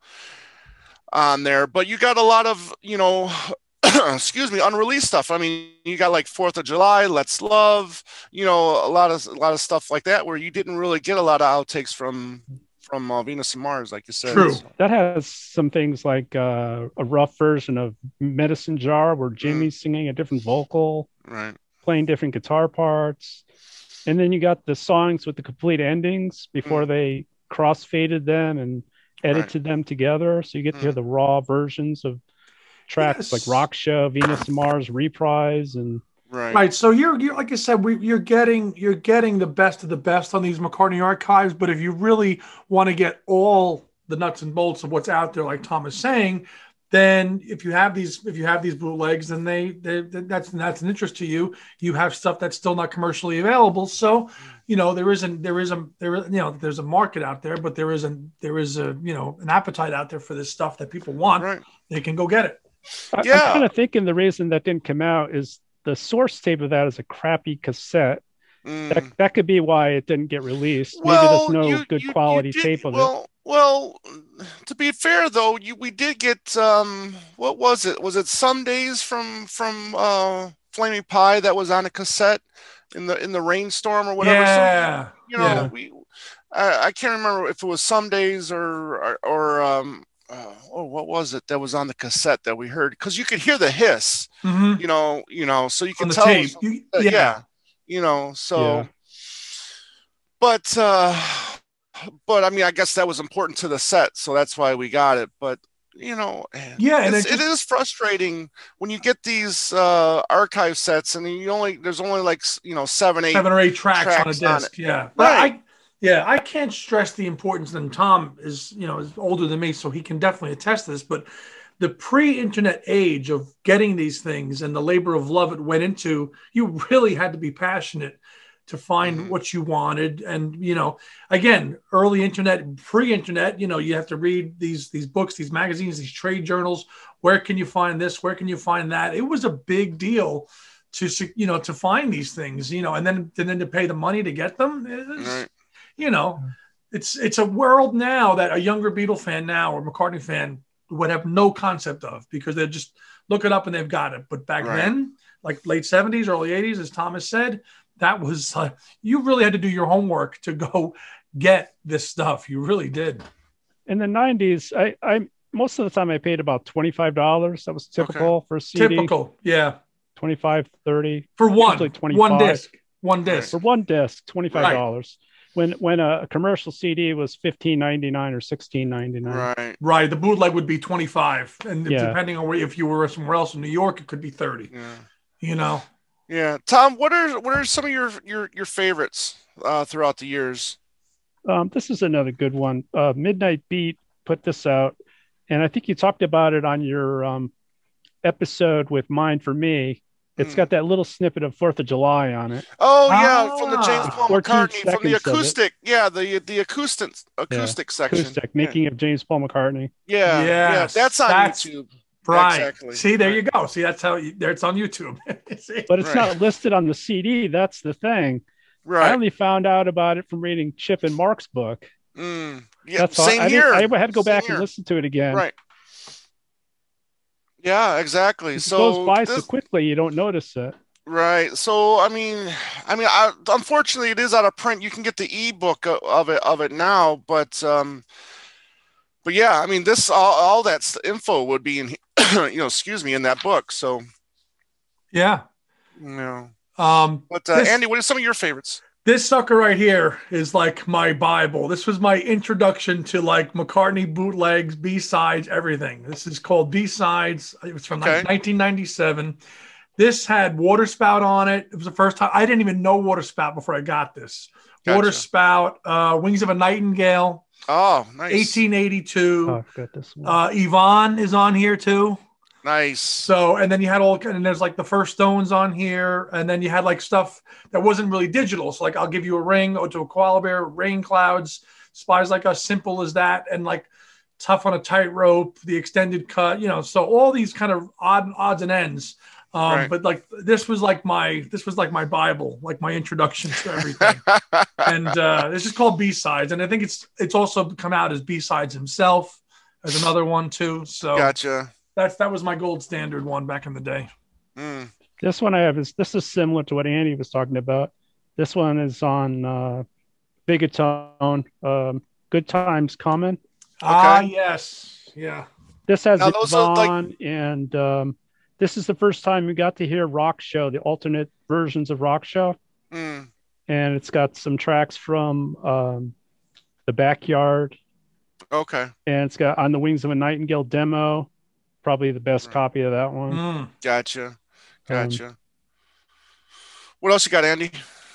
on there, but you got a lot of, you know, excuse me, unreleased stuff. I mean, you got like Fourth of July, Let's Love, you know, a lot of a lot of stuff like that where you didn't really get a lot of outtakes from. From uh, Venus and Mars, like you said.
True.
So.
That has some things like uh, a rough version of Medicine Jar where Jimmy's mm. singing a different vocal,
right,
playing different guitar parts. And then you got the songs with the complete endings before mm. they cross-faded them and edited right. them together. So you get to mm. hear the raw versions of tracks yes. like Rock Show, Venus and Mars, Reprise, and
Right.
Right. So you're, you're like I said, we, you're getting you're getting the best of the best on these McCartney archives. But if you really want to get all the nuts and bolts of what's out there, like Tom is saying, then if you have these if you have these bootlegs, then they, they that's that's an interest to you. You have stuff that's still not commercially available. So, you know, there isn't there is a there is you know there's a market out there, but there isn't there is a you know an appetite out there for this stuff that people want.
Right.
They can go get it.
I,
yeah.
I'm kind of thinking the reason that didn't come out is the source tape of that is a crappy cassette.
Mm.
That, that could be why it didn't get released.
Well,
Maybe there's no
you,
good
you,
quality
you did,
tape of
well,
it.
Well, to be fair though, you, we did get um, what was it? Was it Some Days from from uh, Flaming Pie that was on a cassette in the in the rainstorm or whatever?
Yeah.
So, you know,
yeah.
we I, I can't remember if it was Some Days or or, or um, uh, oh, what was it that was on the cassette that we heard? Because you could hear the hiss,
mm-hmm.
you know, you know, so you can
on the
tell,
tape. You,
uh,
yeah.
yeah, you know, so,
Yeah.
but, uh, but I mean, I guess that was important to the set, so that's why we got it. But you know,
yeah, and
it's,
it, just,
it is frustrating when you get these uh, archive sets and you only there's only like you know seven, eight,
seven or eight tracks,
tracks
on a
on
disc.
it.
Yeah, but
right.
I, yeah, I can't stress the importance. And Tom is, you know, is older than me, so he can definitely attest to this. But the pre-internet age of getting these things and the labor of love it went into, you really had to be passionate to find mm-hmm. what you wanted. And, you know, again, early internet, pre-internet, you know, you have to read these, these books, these magazines, these trade journals. Where can you find this? Where can you find that? It was a big deal to, you know, to find these things, you know, and then, and then to pay the money to get them. Is,
right.
You know, it's it's a world now that a younger Beatle fan now or McCartney fan would have no concept of, because they just look it up and they've got it. But back
Right.
then, like late seventies, early eighties, as Thomas said, that was uh, you really had to do your homework to go get this stuff. You really did.
In the nineties, I, I most of the time I paid about twenty-five dollars. That was typical
Okay.
for a C D.
Typical, yeah.
twenty-five, thirty
For one,
usually twenty-five.
one disc, one disc.
For one disc, twenty-five dollars. When when a commercial C D was fifteen ninety-nine or sixteen ninety-nine.
Right.
Right. The bootleg would be twenty-five, and
Yeah.
depending on where, if you were somewhere else in New York, it could be thirty.
Yeah.
You know.
Yeah. Tom, what are what are some of your your your favorites uh, throughout the years?
Um, this is another good one. Uh, Midnight Beat put this out, and I think you talked about it on your um, episode with Mine for Me. It's
Hmm.
got that little snippet of Fourth of July on it.
Oh yeah, from the
Ah.
James Paul
fourteen
McCartney, from the
seconds of it.
acoustic. Yeah, the the acoustic acoustic section.
Acoustic, making of James Paul McCartney.
Yeah, yeah,
Yes,
that's on
that's-
YouTube.
Right.
Exactly.
See, there
Right.
you go. See, that's how you, there it's on YouTube. See?
But it's
Right.
not listed on the C D. That's the thing. I
Right.
only found out about it from reading Chip and Mark's book.
Mm. Yeah.
That's all.
Same
I,
here.
didn't- I had to go
Same
back
here.
and listen to it again.
Right. Yeah, exactly.
It
So
goes by
this-
so quickly you don't notice it.
Right. So I mean, I mean, I, unfortunately, it is out of print. You can get the ebook o- of it of it now, but um, but yeah, I mean, this all, all that s- info would be in, you know, excuse me, in that book. So
Yeah.
you know,
Um,
but uh,
This-
Andy, what are some of your favorites?
this sucker right here is like my Bible. This was my introduction to like McCartney bootlegs, B-sides, everything. This is called B-sides. It was from
Okay.
nineteen ninety-seven. This had Water Spout on it. It was the first time I didn't even know Water Spout before I got this.
Gotcha.
Water Spout, uh, Wings of a Nightingale,
Oh, nice,
eighteen eighty-two.
Oh, I've got this one.
Uh, Yvonne is on here too.
nice.
So, and then you had all, and there's like the First Stones on here, and then you had like stuff that wasn't really digital. So, like, I'll give you a ring, or to a koala bear, Rain Clouds, Spies Like Us, Simple as That, and like Tough on a Tightrope, the extended cut, you know. So all these kind of odd odds and ends. Um,
Right.
But like this was like my this was like my Bible, like my introduction to everything. And uh, this is called B-sides, and I think it's it's also come out as B-sides himself as another one too. So
Gotcha.
that's that was my gold standard one back in the day.
Mm.
This one I have is this is similar to what Andy was talking about. This one is on uh, Bigatone. Um, Good Times Coming.
Ah,
Okay.
yes, yeah.
This has
Now, those are, like-
Yvonne, and um, this is the first time we got to hear Rock Show, the alternate versions of Rock Show,
Mm.
and it's got some tracks from um, the Backyard,
Okay.
and it's got On the Wings of a Nightingale demo, probably the best
Right.
copy of that one.
Mm.
Gotcha. Gotcha. What else you got, Andy?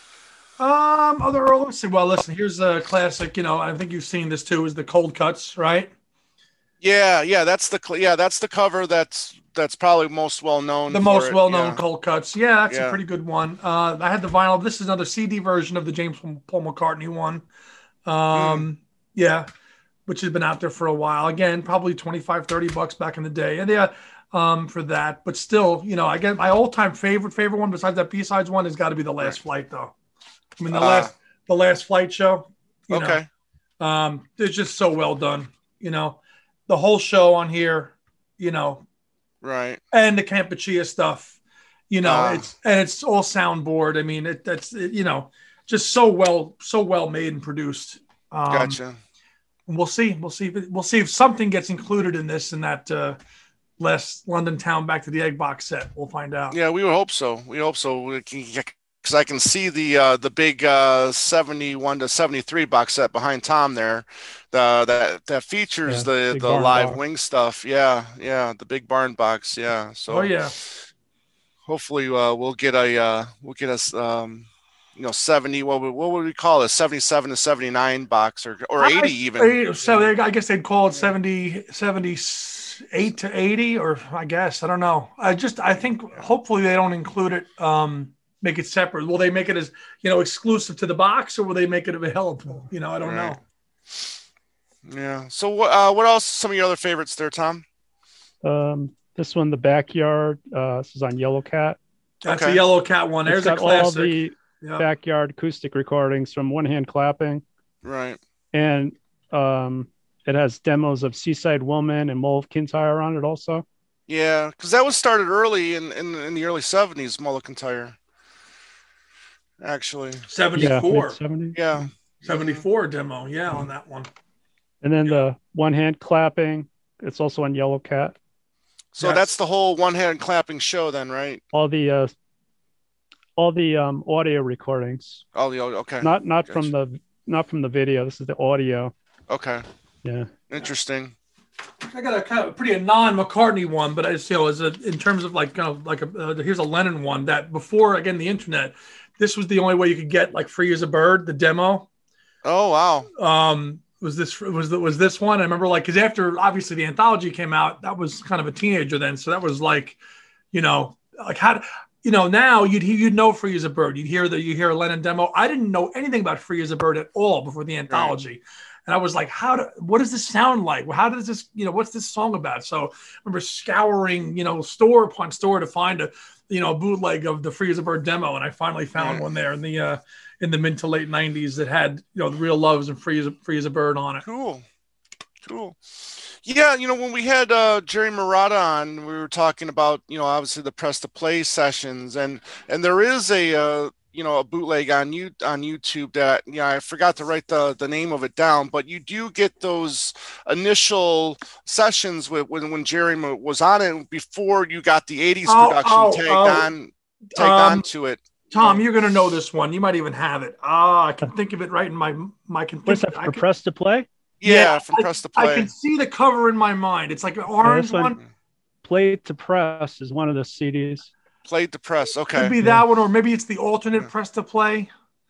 Um, other let's see. Well, listen, here's a classic. You know, I think you've seen this too. Is the Cold Cuts, right?
Yeah, yeah, that's the cl- yeah, that's the cover that's that's probably most well known.
The
for
most
it,
well-known
yeah.
Cold Cuts. Yeah, that's
Yeah.
a pretty good one. Uh, I had the vinyl. This is another C D version of the James Paul McCartney one. Um, yeah, which has been out there for a while. Again, probably twenty-five, thirty bucks back in the day. And yeah, um, for that. But still, you know, I get my all-time favorite favorite one besides that B-sides one has got to be The Last Flight, though. I mean, the
Uh,
last the last flight show. You know,
Okay.
um, it's just so well done. You know, the whole show on here. You know,
Right.
and the Campuchia stuff, you know,
Ah.
it's and it's all soundboard. I mean, it that's it, you know, just so well, so well made and produced. Um,
Gotcha.
and we'll see, we'll see if it, we'll see if something gets included in this in that uh, last London Town Back to the Egg box set. We'll find out.
Yeah, we would hope so. We hope so. Because I can see the uh, the big uh, seventy-one to seventy-three box set behind Tom there, the that that features
Yeah,
the
big
the
barn
live
box.
wing stuff. Yeah, yeah, the big barn box. Yeah. So
Oh yeah,
hopefully uh, we'll get a uh, we'll get us um, you know seventy. What would, what would we call it? seventy-seven to seventy-nine box or or eighty even.
I- So they, I guess they'd call it seventy, seventy-eight to eighty, or I guess I don't know. I just I think hopefully they don't include it. Um, make it separate. Will they make it as, you know, exclusive to the box, or will they make it available? You know, I don't
Right.
know.
Yeah. So what uh, what else? Some of your other favorites there, Tom?
Um, this one, The Backyard. Uh, this is on Yellow Cat.
That's
Okay.
a Yellow Cat one.
It's
There's a
got all
classic.
the
Yeah.
backyard acoustic recordings from One Hand Clapping,
Right.
and um, it has demos of Seaside Woman and Mull of Kintyre on it also.
Yeah, because that was started early in, in in the early seventies, Mull of Kintyre. Actually,
Yeah,
seventy-four.
mid seventies.
yeah.
seventy-four demo, yeah, on that one.
And then
Yeah.
the one hand clapping, it's also on Yellow Cat.
So
Yes.
that's the whole one hand clapping show, then, right?
All the uh, all the um, audio recordings,
Oh, the okay,
not not
Gotcha.
from the not from the video. This is the audio.
okay,
Yeah.
interesting.
I got a kind of pretty a non-McCartney one, but I just, you know, as a, in terms of like, kind of like a, uh, here's a Lennon one that before, again, the internet, this was the only way you could get like Free as a Bird, the demo.
Oh wow,
Um, was this was the, was this one? I remember like because after obviously the anthology came out, that was kind of a teenager then, so that was like, you know, like how you know now you'd you'd know Free as a Bird, you'd hear that you hear a Lennon demo. I didn't know anything about Free as a Bird at all before the anthology. Right. And I was like, how do, what does this sound like? How does this, you know, what's this song about? So I remember scouring, you know, store upon store to find a, you know, bootleg of the Free as a Bird demo. And I finally found one there in the, uh, in the mid to late nineties that had, you know, the Real Loves and Free as a, Free as a Bird on it.
Cool. Cool. Yeah. You know, when we had uh, Jerry Marotta on, we were talking about, you know, obviously the press to play sessions, and, and there is a, uh, you know, a bootleg on you on YouTube that, you know, I forgot to write the, the name of it down, but you do get those initial sessions with when, when Jerry was on it before you got the eighties
oh,
production
oh,
tagged
oh.
on, tagged
um,
onto it.
Tom, you're going to know this one. You might even have it. Ah, I can think of it right in my, my, can
What's
think,
that for
can,
press to play?
Yeah,
yeah
from
I,
press to play.
I can see the cover in my mind. It's like an orange
yeah,
one.
one. Play to Press is one of the C Ds.
Played to press. Okay.
Could be
Yeah.
that one, or maybe it's the alternate
Yeah.
press to play.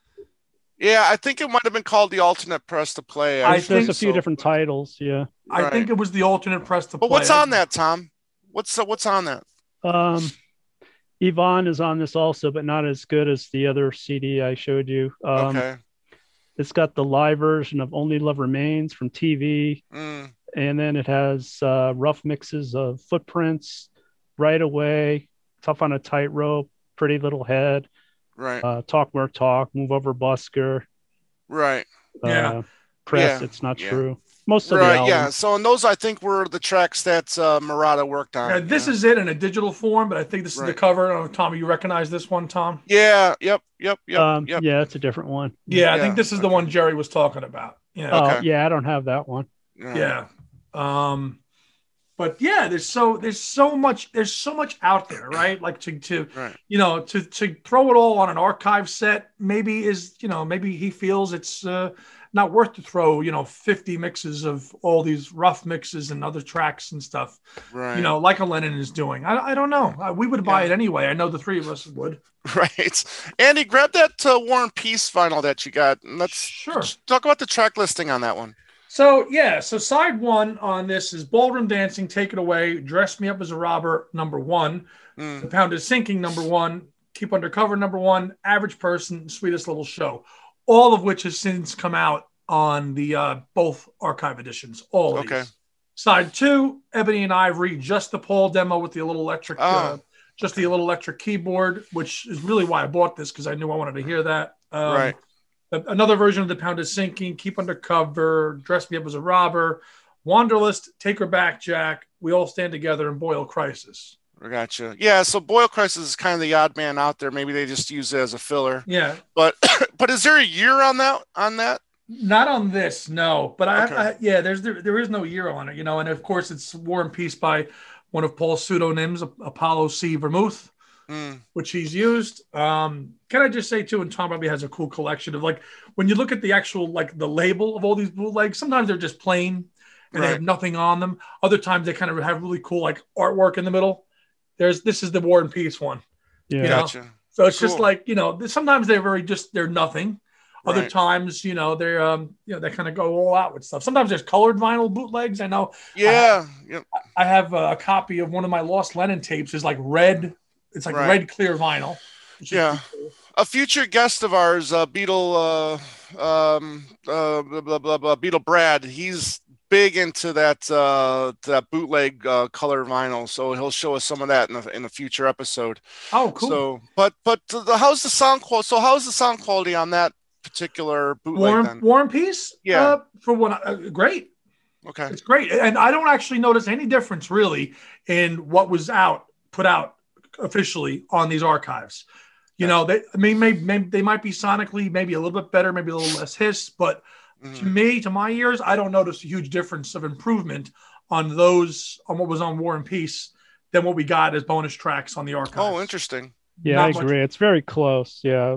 Yeah, I think it might have been called the alternate press to play.
I
There's, there's
think
a few
so.
different titles. Yeah.
I
Right.
think it was the alternate press to
But
play.
what's on that, Tom? What's uh, what's on that?
Um, Yvonne is on this also, but not as good as the other C D I showed you. Um,
Okay.
It's got the live version of Only Love Remains from T V.
Mm,
And then it has uh, rough mixes of Footprints, Right Away, Tough on a Tightrope, Pretty Little Head,
right.
uh, Talk More Talk, Move Over Busker,
Right.
uh,
Yeah.
Press,
Yeah.
It's Not
Yeah.
True. Most of the
Right.
album.
Yeah. So, and those I think were the tracks that uh, Marotta worked on.
Yeah, this
yeah.
is it in a digital form, but I think this is the
Right.
cover. I don't know, Tom, you recognize this one, Tom?
Yeah. Yep. Yep. Yep.
um,
yep.
Yeah, it's a different one.
Yeah, I
Yeah,
think this is the
okay.
one Jerry was talking about. Yeah.
Oh,
Okay.
yeah, I don't have that one.
Right.
Yeah. Um, but yeah, there's so there's so much there's so much out there, right? Like to to
Right.
you know to to throw it all on an archive set maybe is you know maybe he feels it's uh, not worth to throw you know fifty mixes of all these rough mixes and other tracks and stuff,
Right.
you know, like a Lennon is doing. I I don't know. Uh, We would buy
Yeah.
it anyway. I know the three of us would.
Right. Andy, grab that uh, War and Peace vinyl that you got. And let's
Sure.
talk about the track listing on that one.
So yeah, so side one on this is Ballroom Dancing, Take It Away, Dress Me Up as a Robber, number one,
Mm,
The Pound is Sinking, number one, Keep Undercover, number one, Average Person, Sweetest Little Show, all of which has since come out on the uh, both archive editions. All of
Okay.
these. Side two, Ebony and Ivory, just the Paul demo with the little electric, uh,
Oh,
just the little electric keyboard, which is really why I bought this because I knew I wanted to hear that. Um,
Right.
Another version of The Pound is Sinking, Keep Undercover, Dress Me Up as a Robber, Wanderlust, Take Her Back, Jack, We All Stand Together, and Boyle Crisis.
I gotcha. Yeah. So Boyle Crisis is kind of the odd man out there. Maybe they just use it as a filler.
Yeah,
But but is there a year on that on that?
not on this, no. But I,
Okay.
I yeah, there's there, there is no year on it, you know. And of course, it's War and Peace by one of Paul's pseudonyms, Apollo C. Vermouth,
Mm,
which he's used. Um, can I just say too, and Tom probably has a cool collection of like when you look at the actual like the label of all these bootlegs, sometimes they're just plain and they
Right.
have nothing on them. Other times they kind of have really cool like artwork in the middle. There's this is the War and Peace one.
Yeah.
You know,
gotcha.
So it's just
Cool.
like, you know, sometimes they're very just they're nothing. Other
Right.
times, you know, they're um, you know, they kind of go all out with stuff. Sometimes there's colored vinyl bootlegs. I know
Yeah. Yep.
I have a, a copy of one of my Lost Lennon tapes is like red. It's like
Right.
red clear vinyl. which is
Yeah.
pretty cool.
A future guest of ours, uh, Beetle, uh, um, uh, blah, blah, blah, blah, Beetle Brad, he's big into that uh, that bootleg uh, color vinyl, so he'll show us some of that in a, in a future episode.
Oh, cool.
So, but but the, how's the sound quality? So how's the sound quality on that particular bootleg
War,
then?
War and Peace?
Yeah.
Uh, for what? Uh, great.
Okay.
It's great. And I don't actually notice any difference really in what was out, put out officially on these archives. You know, they, I mean, maybe, maybe they might be sonically maybe a little bit better, maybe a little less hiss, but mm-hmm. to me, to my ears, I don't notice a huge difference of improvement on those, on what was on War and Peace than what we got as bonus tracks on the archives.
Oh, interesting.
Yeah, Not I agree. Much. It's very close. Yeah.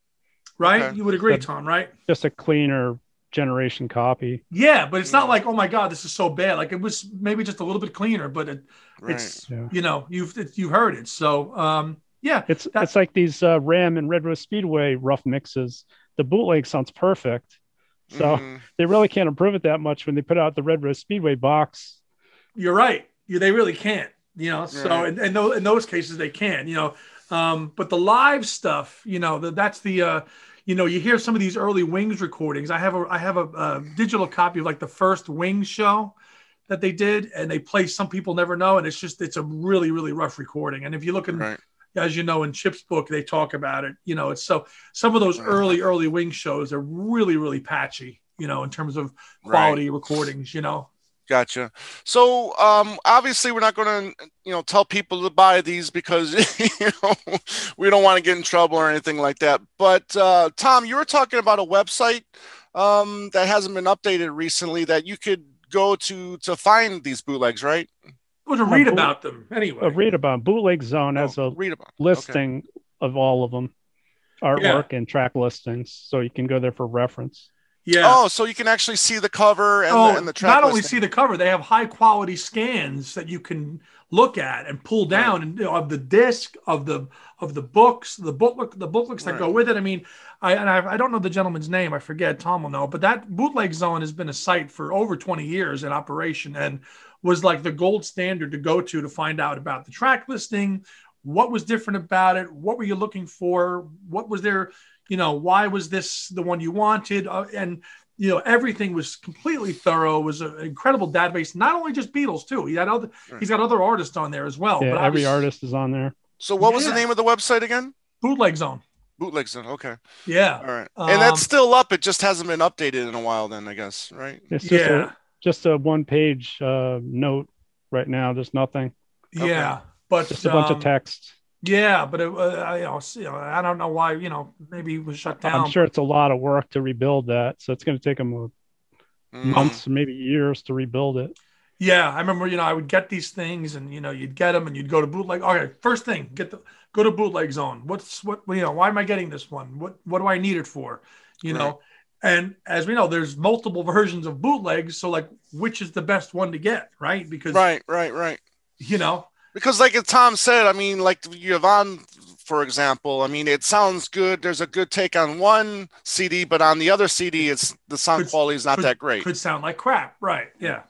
Right?
Okay.
You would agree, Tom, right?
Just a cleaner generation copy.
Yeah, but it's not like, oh my God, this is so bad. Like it was maybe just a little bit cleaner, but it,
right.
it's,
yeah.
you know, you've, it, you've heard it. So, um, yeah,
it's it's like these uh, Ram and Red Rose Speedway rough mixes. The bootleg sounds perfect, so mm-hmm. they really can't improve it that much when they put out the Red Rose Speedway box.
You're right. You, they really can't. You know, so
right.
in, in, those, in those cases they can. You know, um, but the live stuff, you know, the, that's the, uh, you know, you hear some of these early Wings recordings. I have a I have a, a digital copy of like the first Wings show that they did, and they play Some People Never Know, and it's just it's a really really rough recording. And if you look in
right.
as you know, in Chip's book, they talk about it. You know, it's so some of those early, early Wing shows are really, really patchy, you know, in terms of quality right. recordings, you know.
Gotcha. So um, obviously we're not going to, you know, tell people to buy these because, you know, we don't want to get in trouble or anything like that. But uh, Tom, you were talking about a website um, that hasn't been updated recently that you could go to to find these bootlegs, right?
Well, to read about them anyway.
Uh, read about them. Bootleg Zone
oh,
has a
read about
listing okay. of all of them, artwork yeah. and track listings, so you can go there for reference.
Yeah.
Oh, so you can actually see the cover and,
oh,
the, and the track
not only
listing.
see the cover, they have high quality scans that you can look at and pull down right. and you know, of the disc of the of the books, the booklet, the booklets that right. go with it. I mean, I and I, I don't know the gentleman's name. I forget. Tom will know. But that Bootleg Zone has been a site for over twenty years in operation and was like the gold standard to go to to find out about the track listing. What was different about it? What were you looking for? What was there? You know, why was this the one you wanted? Uh, and, you know, everything was completely thorough. It was an incredible database, not only just Beatles, too. He had other,
right.
He's got other artists on there as well.
Yeah,
but
every
was,
artist is on there.
So what was
yeah.
the name of the website again?
Bootleg Zone.
Bootleg Zone, okay.
Yeah.
All right.
Um,
and that's still up. It just hasn't been updated in a while then, I guess, right?
It's just
yeah.
A, just a one-page uh, note right now. There's nothing.
Yeah.
Okay.
But
just a bunch
um,
of text.
Yeah, but it, uh, you, know, you know, I don't know why. You know, maybe it was shut down.
I'm sure it's a lot of work to rebuild that, so it's going to take them mm. months, maybe years to rebuild it.
Yeah, I remember. You know, I would get these things, and you know, you'd get them, and you'd go to Bootleg. Okay, first thing, get the go to Bootleg Zone. What's what? You know, why am I getting this one? What what do I need it for? You right. know, and as we know, there's multiple versions of bootlegs. So, like, which is the best one to get? Right? Because
right, right, right.
You know.
Because like Tom said, I mean, like Yvonne, for example, I mean, it sounds good. There's a good take on one C D, but on the other C D, it's the sound
could,
quality is not
could,
that great.
Could sound like crap. Right. Yeah.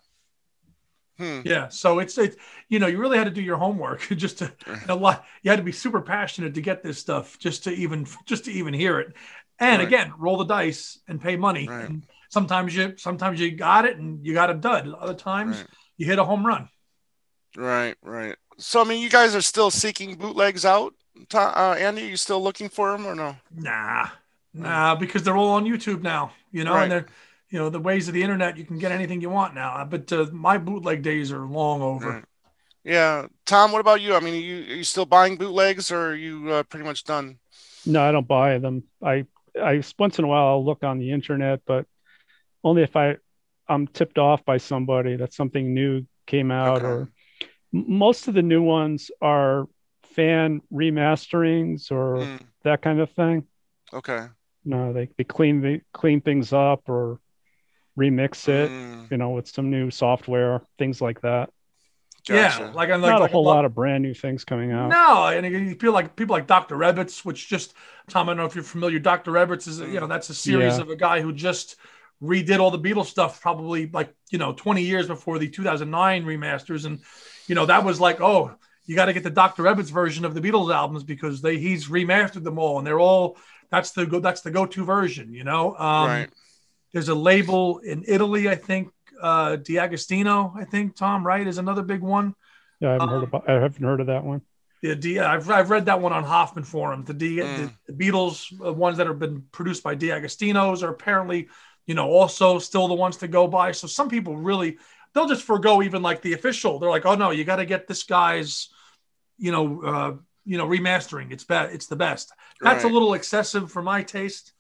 Hmm.
Yeah. So it's, it's, you know, you really had to do your homework just to, a lot, you had to be super passionate to get this stuff just to even, just to even hear it. And
right.
again, roll the dice and pay money.
Right.
And sometimes you, sometimes you got it and you got a dud. Other times
right.
you hit a home run.
Right. Right. So, I mean, you guys are still seeking bootlegs out, uh, Andy? Are you still looking for them or no?
Nah, nah, because they're all on YouTube now, you know,
right.
and they're, you know, the ways of the internet, you can get anything you want now. But uh, my bootleg days are long over.
Right. Yeah. Tom, what about you? I mean, are you, are you still buying bootlegs or are you uh, pretty much done?
No, I don't buy them. I, I once in a while I'll look on the internet, but only if I, I'm tipped off by somebody that something new came out okay. or most of the new ones are fan remasterings or mm. that kind of thing.
Okay.
No, they, they clean the clean things up or remix it,
mm.
you know, with some new software, things like that.
Gotcha. Yeah, like I'm like,
not
like
a whole
a lot,
lot of brand new things coming out.
No, and you feel like people like Doctor Ebbets, which just Tom, I don't know if you're familiar. Doctor Ebbets is you know that's a series
yeah.
of a guy who just redid all the Beatles stuff, probably like you know twenty years before the two thousand nine remasters, and you know that was like oh you got to get the Doctor Ebbets version of the Beatles albums because they he's remastered them all and they're all that's the go that's the go-to version. You know, um,
right.
There's a label in Italy, I think. Uh, D'Agostino, I think Tom, right, is another big one.
Yeah, I haven't
um,
heard about. I haven't heard of that one.
Yeah, D, I've I've read that one on Hoffman forums. The D,
mm.
the The Beatles, uh, ones that have been produced by DiAgostino's, are apparently, you know, also still the ones to go by. So some people really, they'll just forego even like the official. They're like, oh no, you got to get this guy's, you know, uh, you know, remastering. It's best. It's the best. That's
Right.
a little excessive for my taste.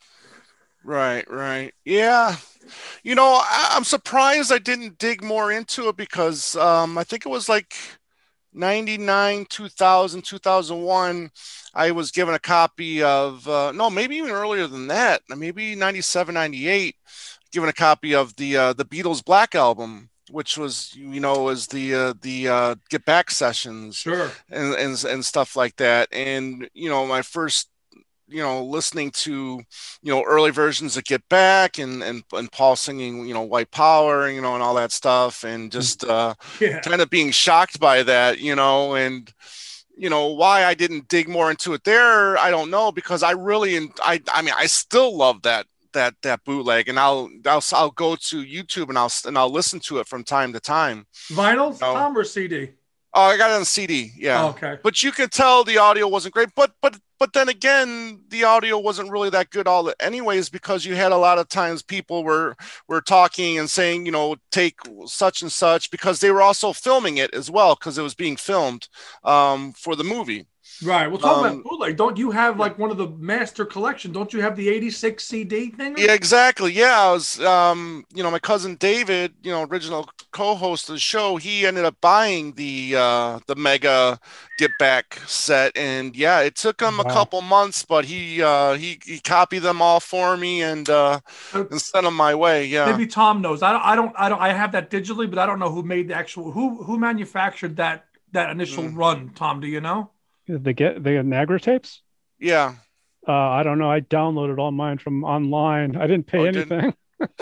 Right, right. Yeah. You know, I, I'm surprised I didn't dig more into it because um, I think it was like ninety-nine, two thousand, two thousand one. I was given a copy of, uh, no, maybe even earlier than that, maybe ninety-seven, ninety-eight, given a copy of the uh, the Beatles Black Album, which was, you know, was the uh, the uh, Get Back sessions
Sure.
and, and and stuff like that. And you know, my first, you know, listening to, you know, early versions of Get Back and and, and Paul singing, you know, White Power, you know, and all that stuff, and just uh,
Yeah.
kind of being shocked by that, you know, and you know why I didn't dig more into it there, I don't know, because I really, I I mean, I still love that that that bootleg, and I'll I'll I'll go to YouTube and I'll and I'll listen to it from time to time.
Vinyl,
You know?
Tom, or C D?
Oh, I got it on C D, yeah.
Oh, okay.
But you could tell the audio wasn't great. But but but then again, the audio wasn't really that good all anyways, because you had a lot of times people were were talking and saying, you know, take such and such, because they were also filming it as well, because it was being filmed um, for the movie.
Right. Well, talk
Um,
about bootleg. Don't you have like one of the master collection? Don't you have the eighty-six C D thing?
Yeah, exactly. Yeah, I was, um, you know, my cousin David, you know, original co-host of the show, he ended up buying the uh, the Mega Get Back set, and yeah, it took him a
Wow.
couple months, but he uh, he he copied them all for me and uh,
Uh,
and sent them my way. Yeah.
Maybe Tom knows. I don't. I don't. I don't. I have that digitally, but I don't know who made the actual who who manufactured that that initial
Mm.
run. Tom, do you know?
They get the Nagra tapes.
Yeah.
Uh, I don't know. I downloaded all mine from online. I didn't pay
Oh, didn't-
anything.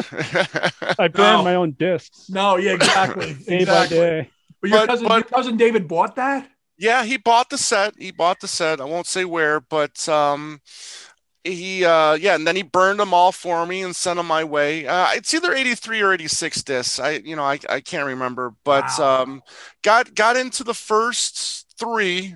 I burned
No.
my own discs
No. Yeah. Exactly.
day by
exactly.
day.
But your
But-
cousin,
but-
your cousin David bought that.
Yeah, he bought the set. He bought the set. I won't say where, but um, he uh, yeah, and then he burned them all for me and sent them my way. Uh, it's either eighty-three or eighty-six discs. I you know I, I can't remember, but
Wow.
um, got got into the first three,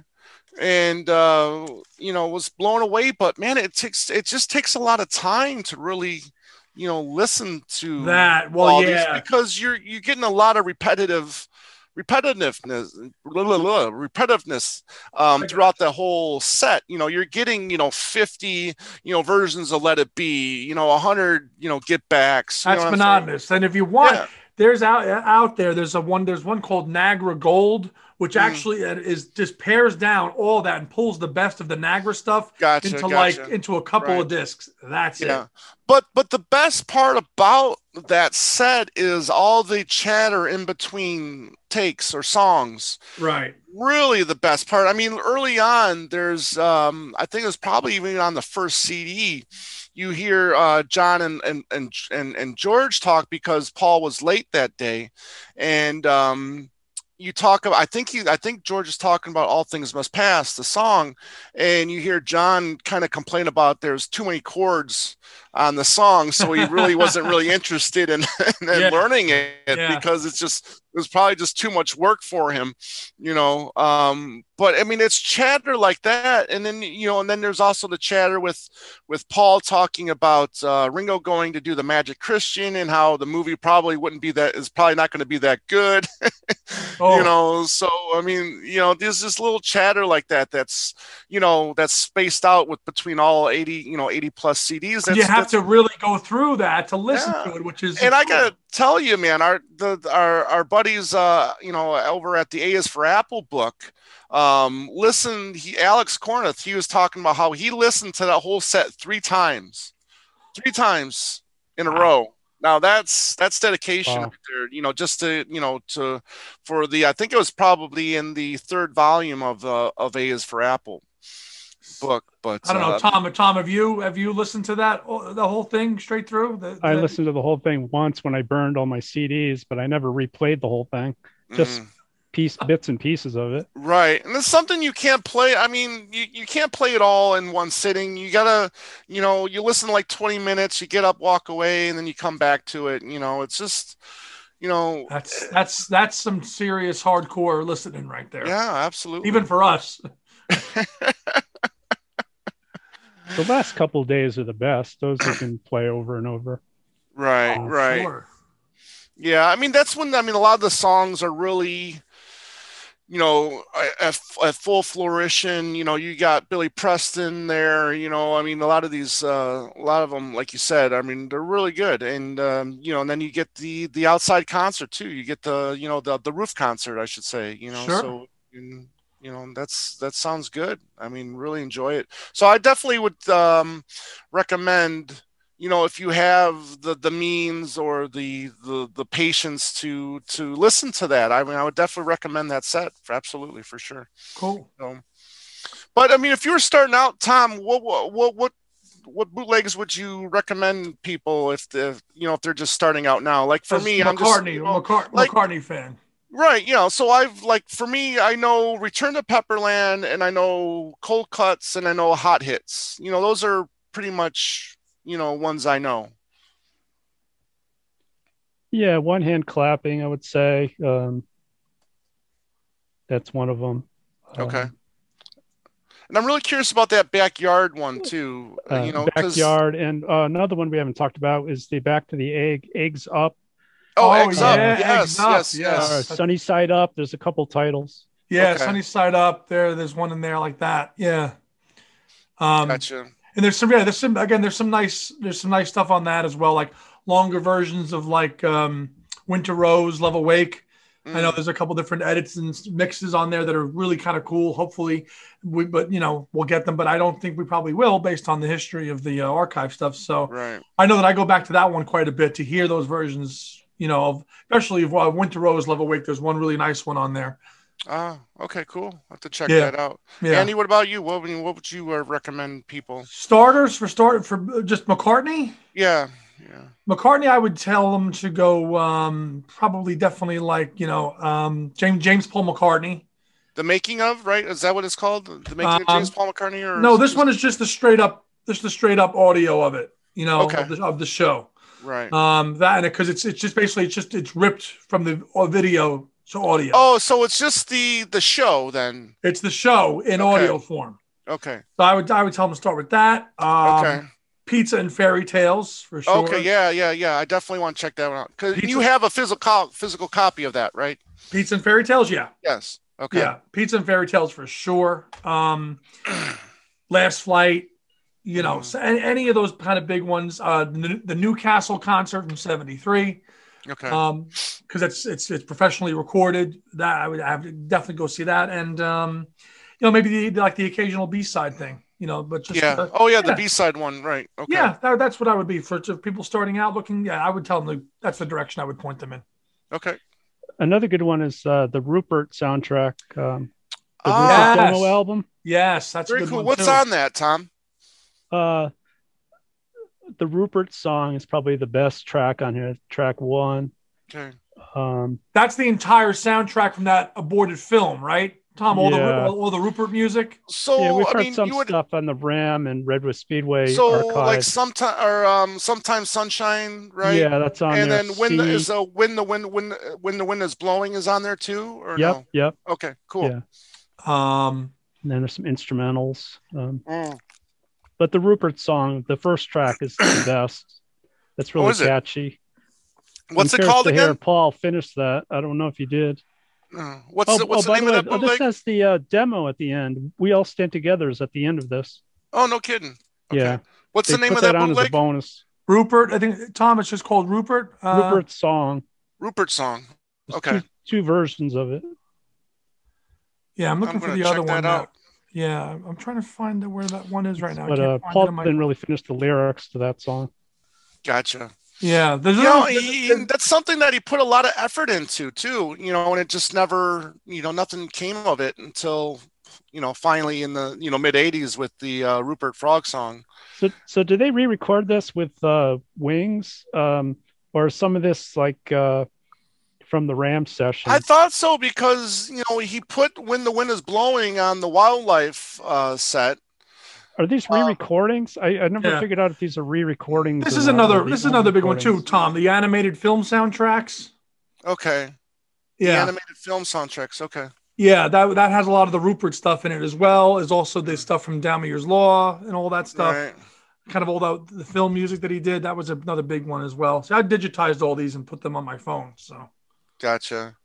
and uh, you know was blown away. But man, it takes it just takes a lot of time to really, you know, listen to
That. Well,
all
yeah.
these, because you're you're getting a lot of repetitive repetitiveness blah, blah, blah, repetitiveness um,
I
throughout the whole set. You know, you're getting, you know, fifty, you know, versions of Let It Be, you know, one hundred, you know, Get Backs. You know
That's
what I'm saying?
monotonous. And if you want,
Yeah.
there's out out there. There's a one. There's one called Nagra Gold, which
Mhm.
actually is just pares down all that and pulls the best of the Nagra stuff
Gotcha,
into
gotcha.
like into a couple
Right.
of discs. That's
Yeah.
it.
But but the best part about that set is all the chatter in between takes or songs.
Right.
Really the best part. I mean, early on, there's um, I think it was probably even on the first C D, you hear uh, John and, and and and and George talk, because Paul was late that day, and um, you talk about, I think he I think George is talking about All Things Must Pass, the song, and you hear John kind of complain about there's too many chords on the song, so he really wasn't really interested in, in
Yeah.
learning it,
Yeah.
because it's just it was probably just too much work for him, you know. Um, but I mean, it's chatter like that, and then you know, and then there's also the chatter with with Paul talking about uh, Ringo going to do the Magic Christian, and how the movie probably wouldn't be that is probably not going to be that good.
Oh.
You know, so I mean, you know, there's this little chatter like that that's, you know, that's spaced out with between all eighty, you know, eighty plus C Ds. That's,
you have
that's,
to really go through that to listen
Yeah.
to it, which is
and I gotta tell you, man, our the our our buddies, uh, you know, over at the A is for Apple book, um, listen, he Alex Corneth, he was talking about how he listened to that whole set three times, three times in a
Wow.
row. Now that's that's dedication
Wow.
right there, you know, just to, you know, to for the I think it was probably in the third volume of uh, of A is for Apple book, but
I don't know,
uh,
Tom. Tom, have you have you listened to that the whole thing straight through? The,
I
the-
listened to the whole thing once when I burned all my C Ds, but I never replayed the whole thing. Just
mm.
piece bits and pieces of it.
Right. And it's something you can't play. I mean, you, you can't play it all in one sitting. You gotta, you know, you listen like twenty minutes, you get up, walk away, and then you come back to it. You know, it's just, you know,
That's that's that's some serious hardcore listening right there.
yeah, absolutely.
Even for us.
The last couple of days are the best. Those you can play over and over.
Right,
Oh,
right.
sure.
Yeah, I mean that's when I mean a lot of the songs are really, you know, at, at full flourishing. You know, you got Billy Preston there. You know, I mean a lot of these, uh, a lot of them, like you said, I mean they're really good. And um, you know, and then you get the the outside concert too. You get the you know the the roof concert, I should say. You know,
Sure.
so and, you know that's that sounds good. I mean, really enjoy it. So I definitely would um, recommend. You know, if you have the, the means or the, the the patience to to listen to that, I mean, I would definitely recommend that set. For absolutely, for sure.
Cool.
So, but I mean, if you were starting out, Tom, what what what what bootlegs would you recommend people if the you know if they're just starting out now? Like for
As
me,
McCartney,
I'm just you know,
McCart-
like,
McCartney fan.
right. You know, so I've like for me, I know Return to Pepperland, and I know Cold Cuts, and I know Hot Hits. You know, those are pretty much. You know, ones I know.
Yeah, one hand clapping, I would say. Um, that's one of them.
Okay.
Um,
and I'm really curious about that Backyard one too. Uh, you know,
Backyard, and uh, another one we haven't talked about is the Back to the Egg, Eggs Up.
Oh,
oh
Eggs
yeah,
Up.
Eggs
Yes,
Up,
yes,
yes.
yes.
Uh, Sunny Side Up. There's a couple titles.
Yeah,
okay.
Sunny Side Up. There, there's one in there like that. Yeah. Um,
gotcha.
And there's some, yeah, there's some, again, there's some nice, there's some nice stuff on that as well, like longer versions of like um, Winter Rose, Love Awake. Mm. I know there's a couple different edits and mixes on there that are really kind of cool. Hopefully, we, but you know, we'll get them. But I don't think we probably will, based on the history of the uh, archive stuff. So
right.
I know that I go back to that one quite a bit to hear those versions. You know, of, especially of uh, Winter Rose, Love Awake. There's one really nice one on there.
Ah, okay, cool. I'll have to check
yeah.
that out.
Yeah.
Andy, what about you? What would you, what would you uh, recommend people?
Starters for start for just McCartney?
Yeah, yeah.
McCartney, I would tell them to go um, probably definitely like, you know, um, James James Paul McCartney.
The Making of, right? Is that what it's called? The Making um, of James Paul McCartney? Or
no, this
just...
one is just the straight up, just the straight up audio of it, you know,
okay.
of, the, of the show.
Right.
Um, that and because it's it's just basically it's just it's ripped from the video. So audio.
Oh, so it's just the the show then.
It's the show in okay. audio form.
Okay.
So I would I would tell them to start with that. Um,
okay.
Pizza and Fairy Tales for sure.
Okay. Yeah. Yeah. Yeah. I definitely want to check that one out because you have a physical physical copy of that, right?
Pizza and Fairy Tales. Yeah.
Yes. Okay.
Yeah. Pizza and Fairy Tales for sure. Um, Last Flight. You know, mm. so any of those kind of big ones. Uh, the, the Newcastle concert from seventy-three.
Okay.
Um, because it's it's it's professionally recorded. That I would I would definitely go see that, and um, you know, maybe the, like the occasional B side thing, you know, but just
yeah.
Uh,
oh yeah,
yeah,
the B side one, right? Okay.
Yeah, that, that's what I would be for people starting out looking. Yeah, I would tell them to, that's the direction I would point them in.
Okay.
Another good one is uh, the Rupert soundtrack, um, the
oh,
Rupert
yes.
demo album.
Yes, that's
very
a good
cool.
one
What's
too.
on that, Tom?
Uh. The Rupert song is probably the best track on here. Track one.
Okay.
Um,
That's the entire soundtrack from that aborted film, right, Tom? All
yeah.
the all, all the Rupert music.
So
yeah, we've
I
heard
mean,
some
you would...
stuff on the Ram and Redwood Speedway.
So
archive.
like sometime or um, sometimes Sunshine, right?
Yeah, that's on
and
there.
And then when
C-
the, is uh, when the wind when when the wind is blowing is on there too, or
yep,
no?
Yep.
Okay. Cool.
Yeah.
Um.
And then there's some instrumentals. Um,
mm.
But the Rupert song, the first track is the best. That's really
oh,
catchy.
What's
and
it called
again?
again?
Paul finished that. I don't know if you did.
Uh, what's
oh,
the, what's
oh,
the name
by the
of
way,
that
oh, this
bootleg?
has the uh, demo at the end. We All Stand Together is at the end of this.
Oh, no kidding. Okay.
Yeah.
What's
they
the name
put
of that,
that on
bootleg?
as a bonus.
Rupert, I think Tom, it's just called Rupert. Uh,
Rupert song.
Rupert song.
There's
Okay.
Two, two versions of it.
Yeah, I'm looking
I'm
for
gonna
the
check
other
that
one.
out.
Now. Yeah, I'm trying to find where that one is right now.
But
I can't
uh,
find
Paul
it in my...
didn't really finish the lyrics to that song.
Gotcha.
Yeah, there's
you know,
little,
he, that's something that he put a lot of effort into too. You know, and it just never, you know, nothing came of it until, you know, finally in the you know mid eighties with the uh, Rupert Frog song.
So, so did they re-record this with uh, Wings, um, or some of this like uh, from the Ram session?
I thought so because you know he put "When the Wind Is Blowing" on the Wildlife uh, set.
Are these re-recordings? Um, I, I never
yeah.
figured out if these are re-recordings.
This is another. This is another big one too, Tom. The animated film soundtracks.
Okay.
Yeah.
The animated film soundtracks. Okay.
Yeah, that that has a lot of the Rupert stuff in it as well as also the stuff from Damir's Law and all that stuff.
Right.
Kind of all the, the film music that he did. That was another big one as well. So I digitized all these and put them on my phone. So
Gotcha.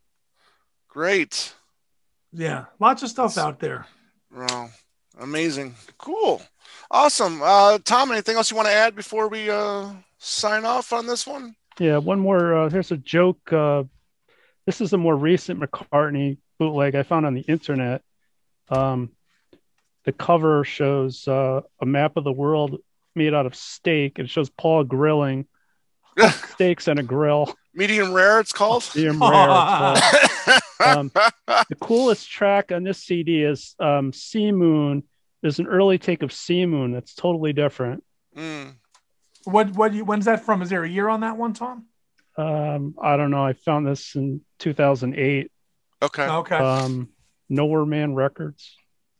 Great.
yeah, lots of stuff
That's,
out there.
wow. Amazing. Cool. Awesome. Uh, Tom, anything else you want to add before we uh, sign off on this one?
Yeah, one more. Uh, here's a joke. Uh, this is a more recent McCartney bootleg I found on the internet. Um, the cover shows uh, a map of the world made out of steak. It shows Paul grilling steaks on a grill.
Medium rare, it's called.
Medium rare. It's called. Um, the coolest track on this C D is um, Sea Moon. There's an early take of Sea Moon that's totally different.
Mm.
What what when's that from? Is there a year on that one, Tom?
Um, I don't know. I found this in two thousand eight.
Okay.
Okay.
Um, Nowhere Man Records.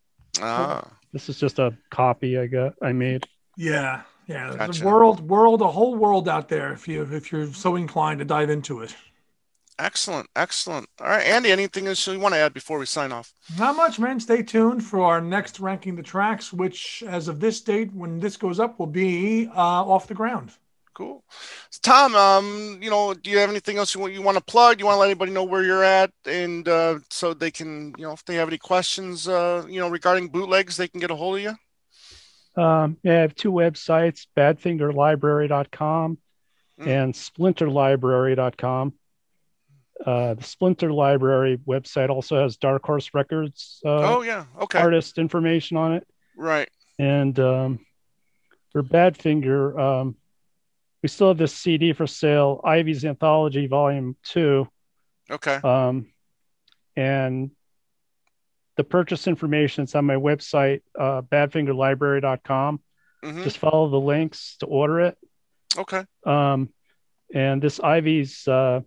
Ah.
This is just a copy I got. I made.
Yeah, yeah.
Gotcha.
The world, world, a whole world out there. If you if you're so inclined to dive into it.
Excellent, excellent. All right, Andy, anything else you want to add before we sign off?
Not much, man. Stay tuned for our next Ranking the Tracks, which, as of this date, when this goes up, will be uh, Off the Ground.
Cool. So, Tom, um, you know, do you have anything else you want, you want to plug? You want to let anybody know where you're at, and uh, so they can, you know, if they have any questions, uh, you know, regarding bootlegs, they can get a hold of you.
Um, yeah, I have two websites: badfinger library dot com mm. and splinter library dot com. Uh, the Splinter Library website also has Dark Horse Records. Uh,
oh yeah, okay.
Artist information on it.
Right.
And um, for Badfinger, um, we still have this C D for sale, Ivy's Anthology Volume Two.
Okay.
Um, and the purchase information is on my website, uh, badfinger library dot com. Mm-hmm. Just follow the links to order it.
Okay.
Um, and this Ivy's uh,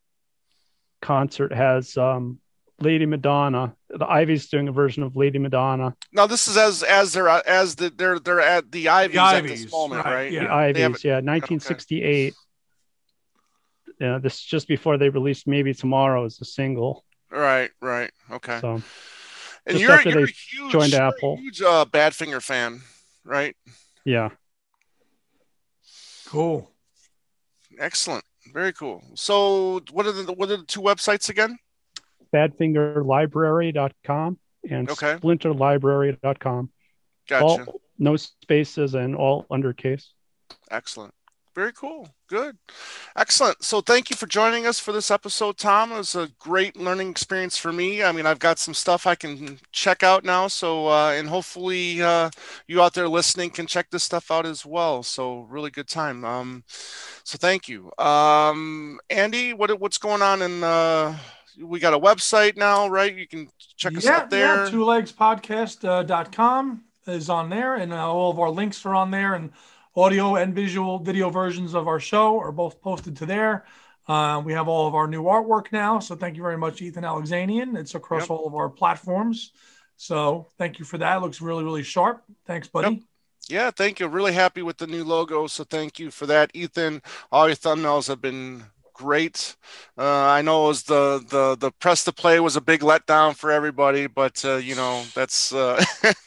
concert has um, Lady Madonna. The Ivy's doing a version of Lady Madonna.
Now this is as as they're as the, they're they're at the Ivies, the Ivies at this moment, right? right?
Yeah. The Ivies, yeah, nineteen sixty-eight. Okay. Yeah, this is just before they released Maybe Tomorrow as a single.
Right, right, okay.
So,
and you're, you're a huge,
joined Apple.
huge uh, Badfinger fan, right?
Yeah.
Cool.
Excellent. Very cool. So what are the what are the two websites again?
badfinger library dot com and
okay.
splinter library dot com.
Gotcha.
All, no spaces and all undercase.
Excellent. Very cool. Good. Excellent. So thank you for joining us for this episode, Tom. It was a great learning experience for me. I mean, I've got some stuff I can check out now. So, uh, and hopefully uh, you out there listening can check this stuff out as well. So really good time. Um, so thank you. Um, Andy, what what's going on in, uh, we got a website now, right? You can check us
yeah,
out there.
Yeah, two legs podcast dot com is on there, and uh, all of our links are on there, and audio and visual video versions of our show are both posted to there. Uh, we have all of our new artwork now, so thank you very much, Ethan Alexanian. It's across yep. all of our platforms. So thank you for that. It looks really, really sharp. Thanks, buddy.
Yep. Yeah, thank you. Really happy with the new logo, so thank you for that, Ethan. All your thumbnails have been great. Uh, I know it was the, the, the press to play was a big letdown for everybody, but uh, you know, that's uh,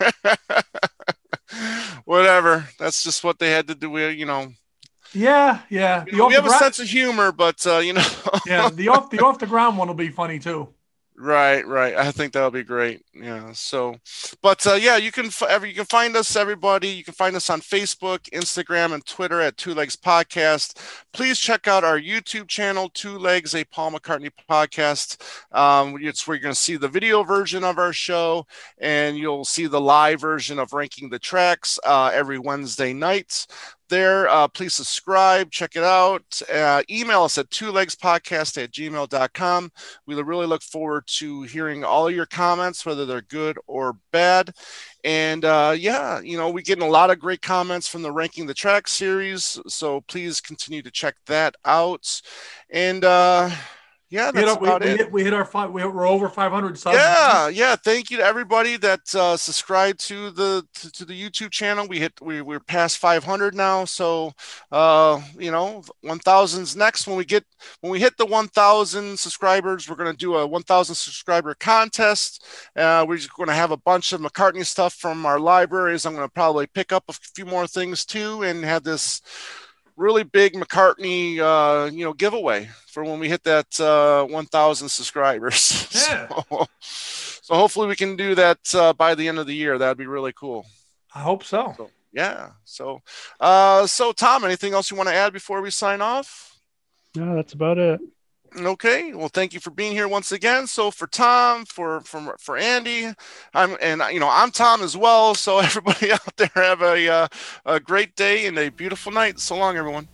whatever. That's just what they had to do. You know.
Yeah, yeah.
You know, we have gra- a sense of humor, but uh, you know.
yeah, the off the off the ground one will be funny too.
Right, right. I think that'll be great. Yeah. So, but uh, yeah, you can f- you can find us, everybody. You can find us on Facebook, Instagram, and Twitter at Two Legs Podcast. Please check out our YouTube channel, Two Legs, a Paul McCartney podcast. Um, it's where you're going to see the video version of our show, and you'll see the live version of Ranking the Tracks uh, every Wednesday night. There, uh, please subscribe, check it out. Uh, email us at two legs podcast at gmail dot com. We really look forward to hearing all of your comments, whether they're good or bad. And uh, yeah, you know, we're getting a lot of great comments from the Ranking the Track series, so please continue to check that out. And uh, Yeah,
We hit,
that's
our, we,
about
we
it.
hit we hit our five. We, we're over five hundred subs.
Yeah, yeah. Thank you to everybody that uh, subscribed to the to, to the YouTube channel. We hit we we're past five hundred now. So uh, you know, one thousand's next. When we get when we hit the one thousand subscribers, we're gonna do a one thousand subscriber contest. Uh, we're just gonna have a bunch of McCartney stuff from our libraries. I'm gonna probably pick up a few more things too, and have this really big McCartney, uh, you know, giveaway for when we hit that uh, one thousand subscribers.
Yeah.
So, so hopefully we can do that uh, by the end of the year. That'd be really cool.
I hope so.
So yeah. So, uh, so Tom, anything else you want to add before we sign off?
No, that's about it.
Okay. Well, thank you for being here once again. So for Tom, for for for Andy, I'm and you know I'm Tom as well. So everybody out there have a uh, a great day and a beautiful night. So long, everyone.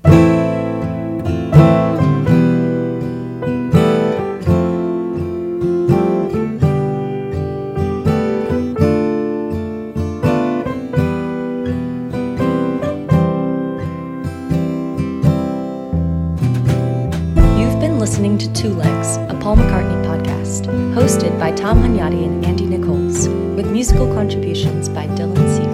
Listening to Two Legs, a Paul McCartney podcast, hosted by Tom Hunyadi and Andy Nichols, with musical contributions by Dylan C.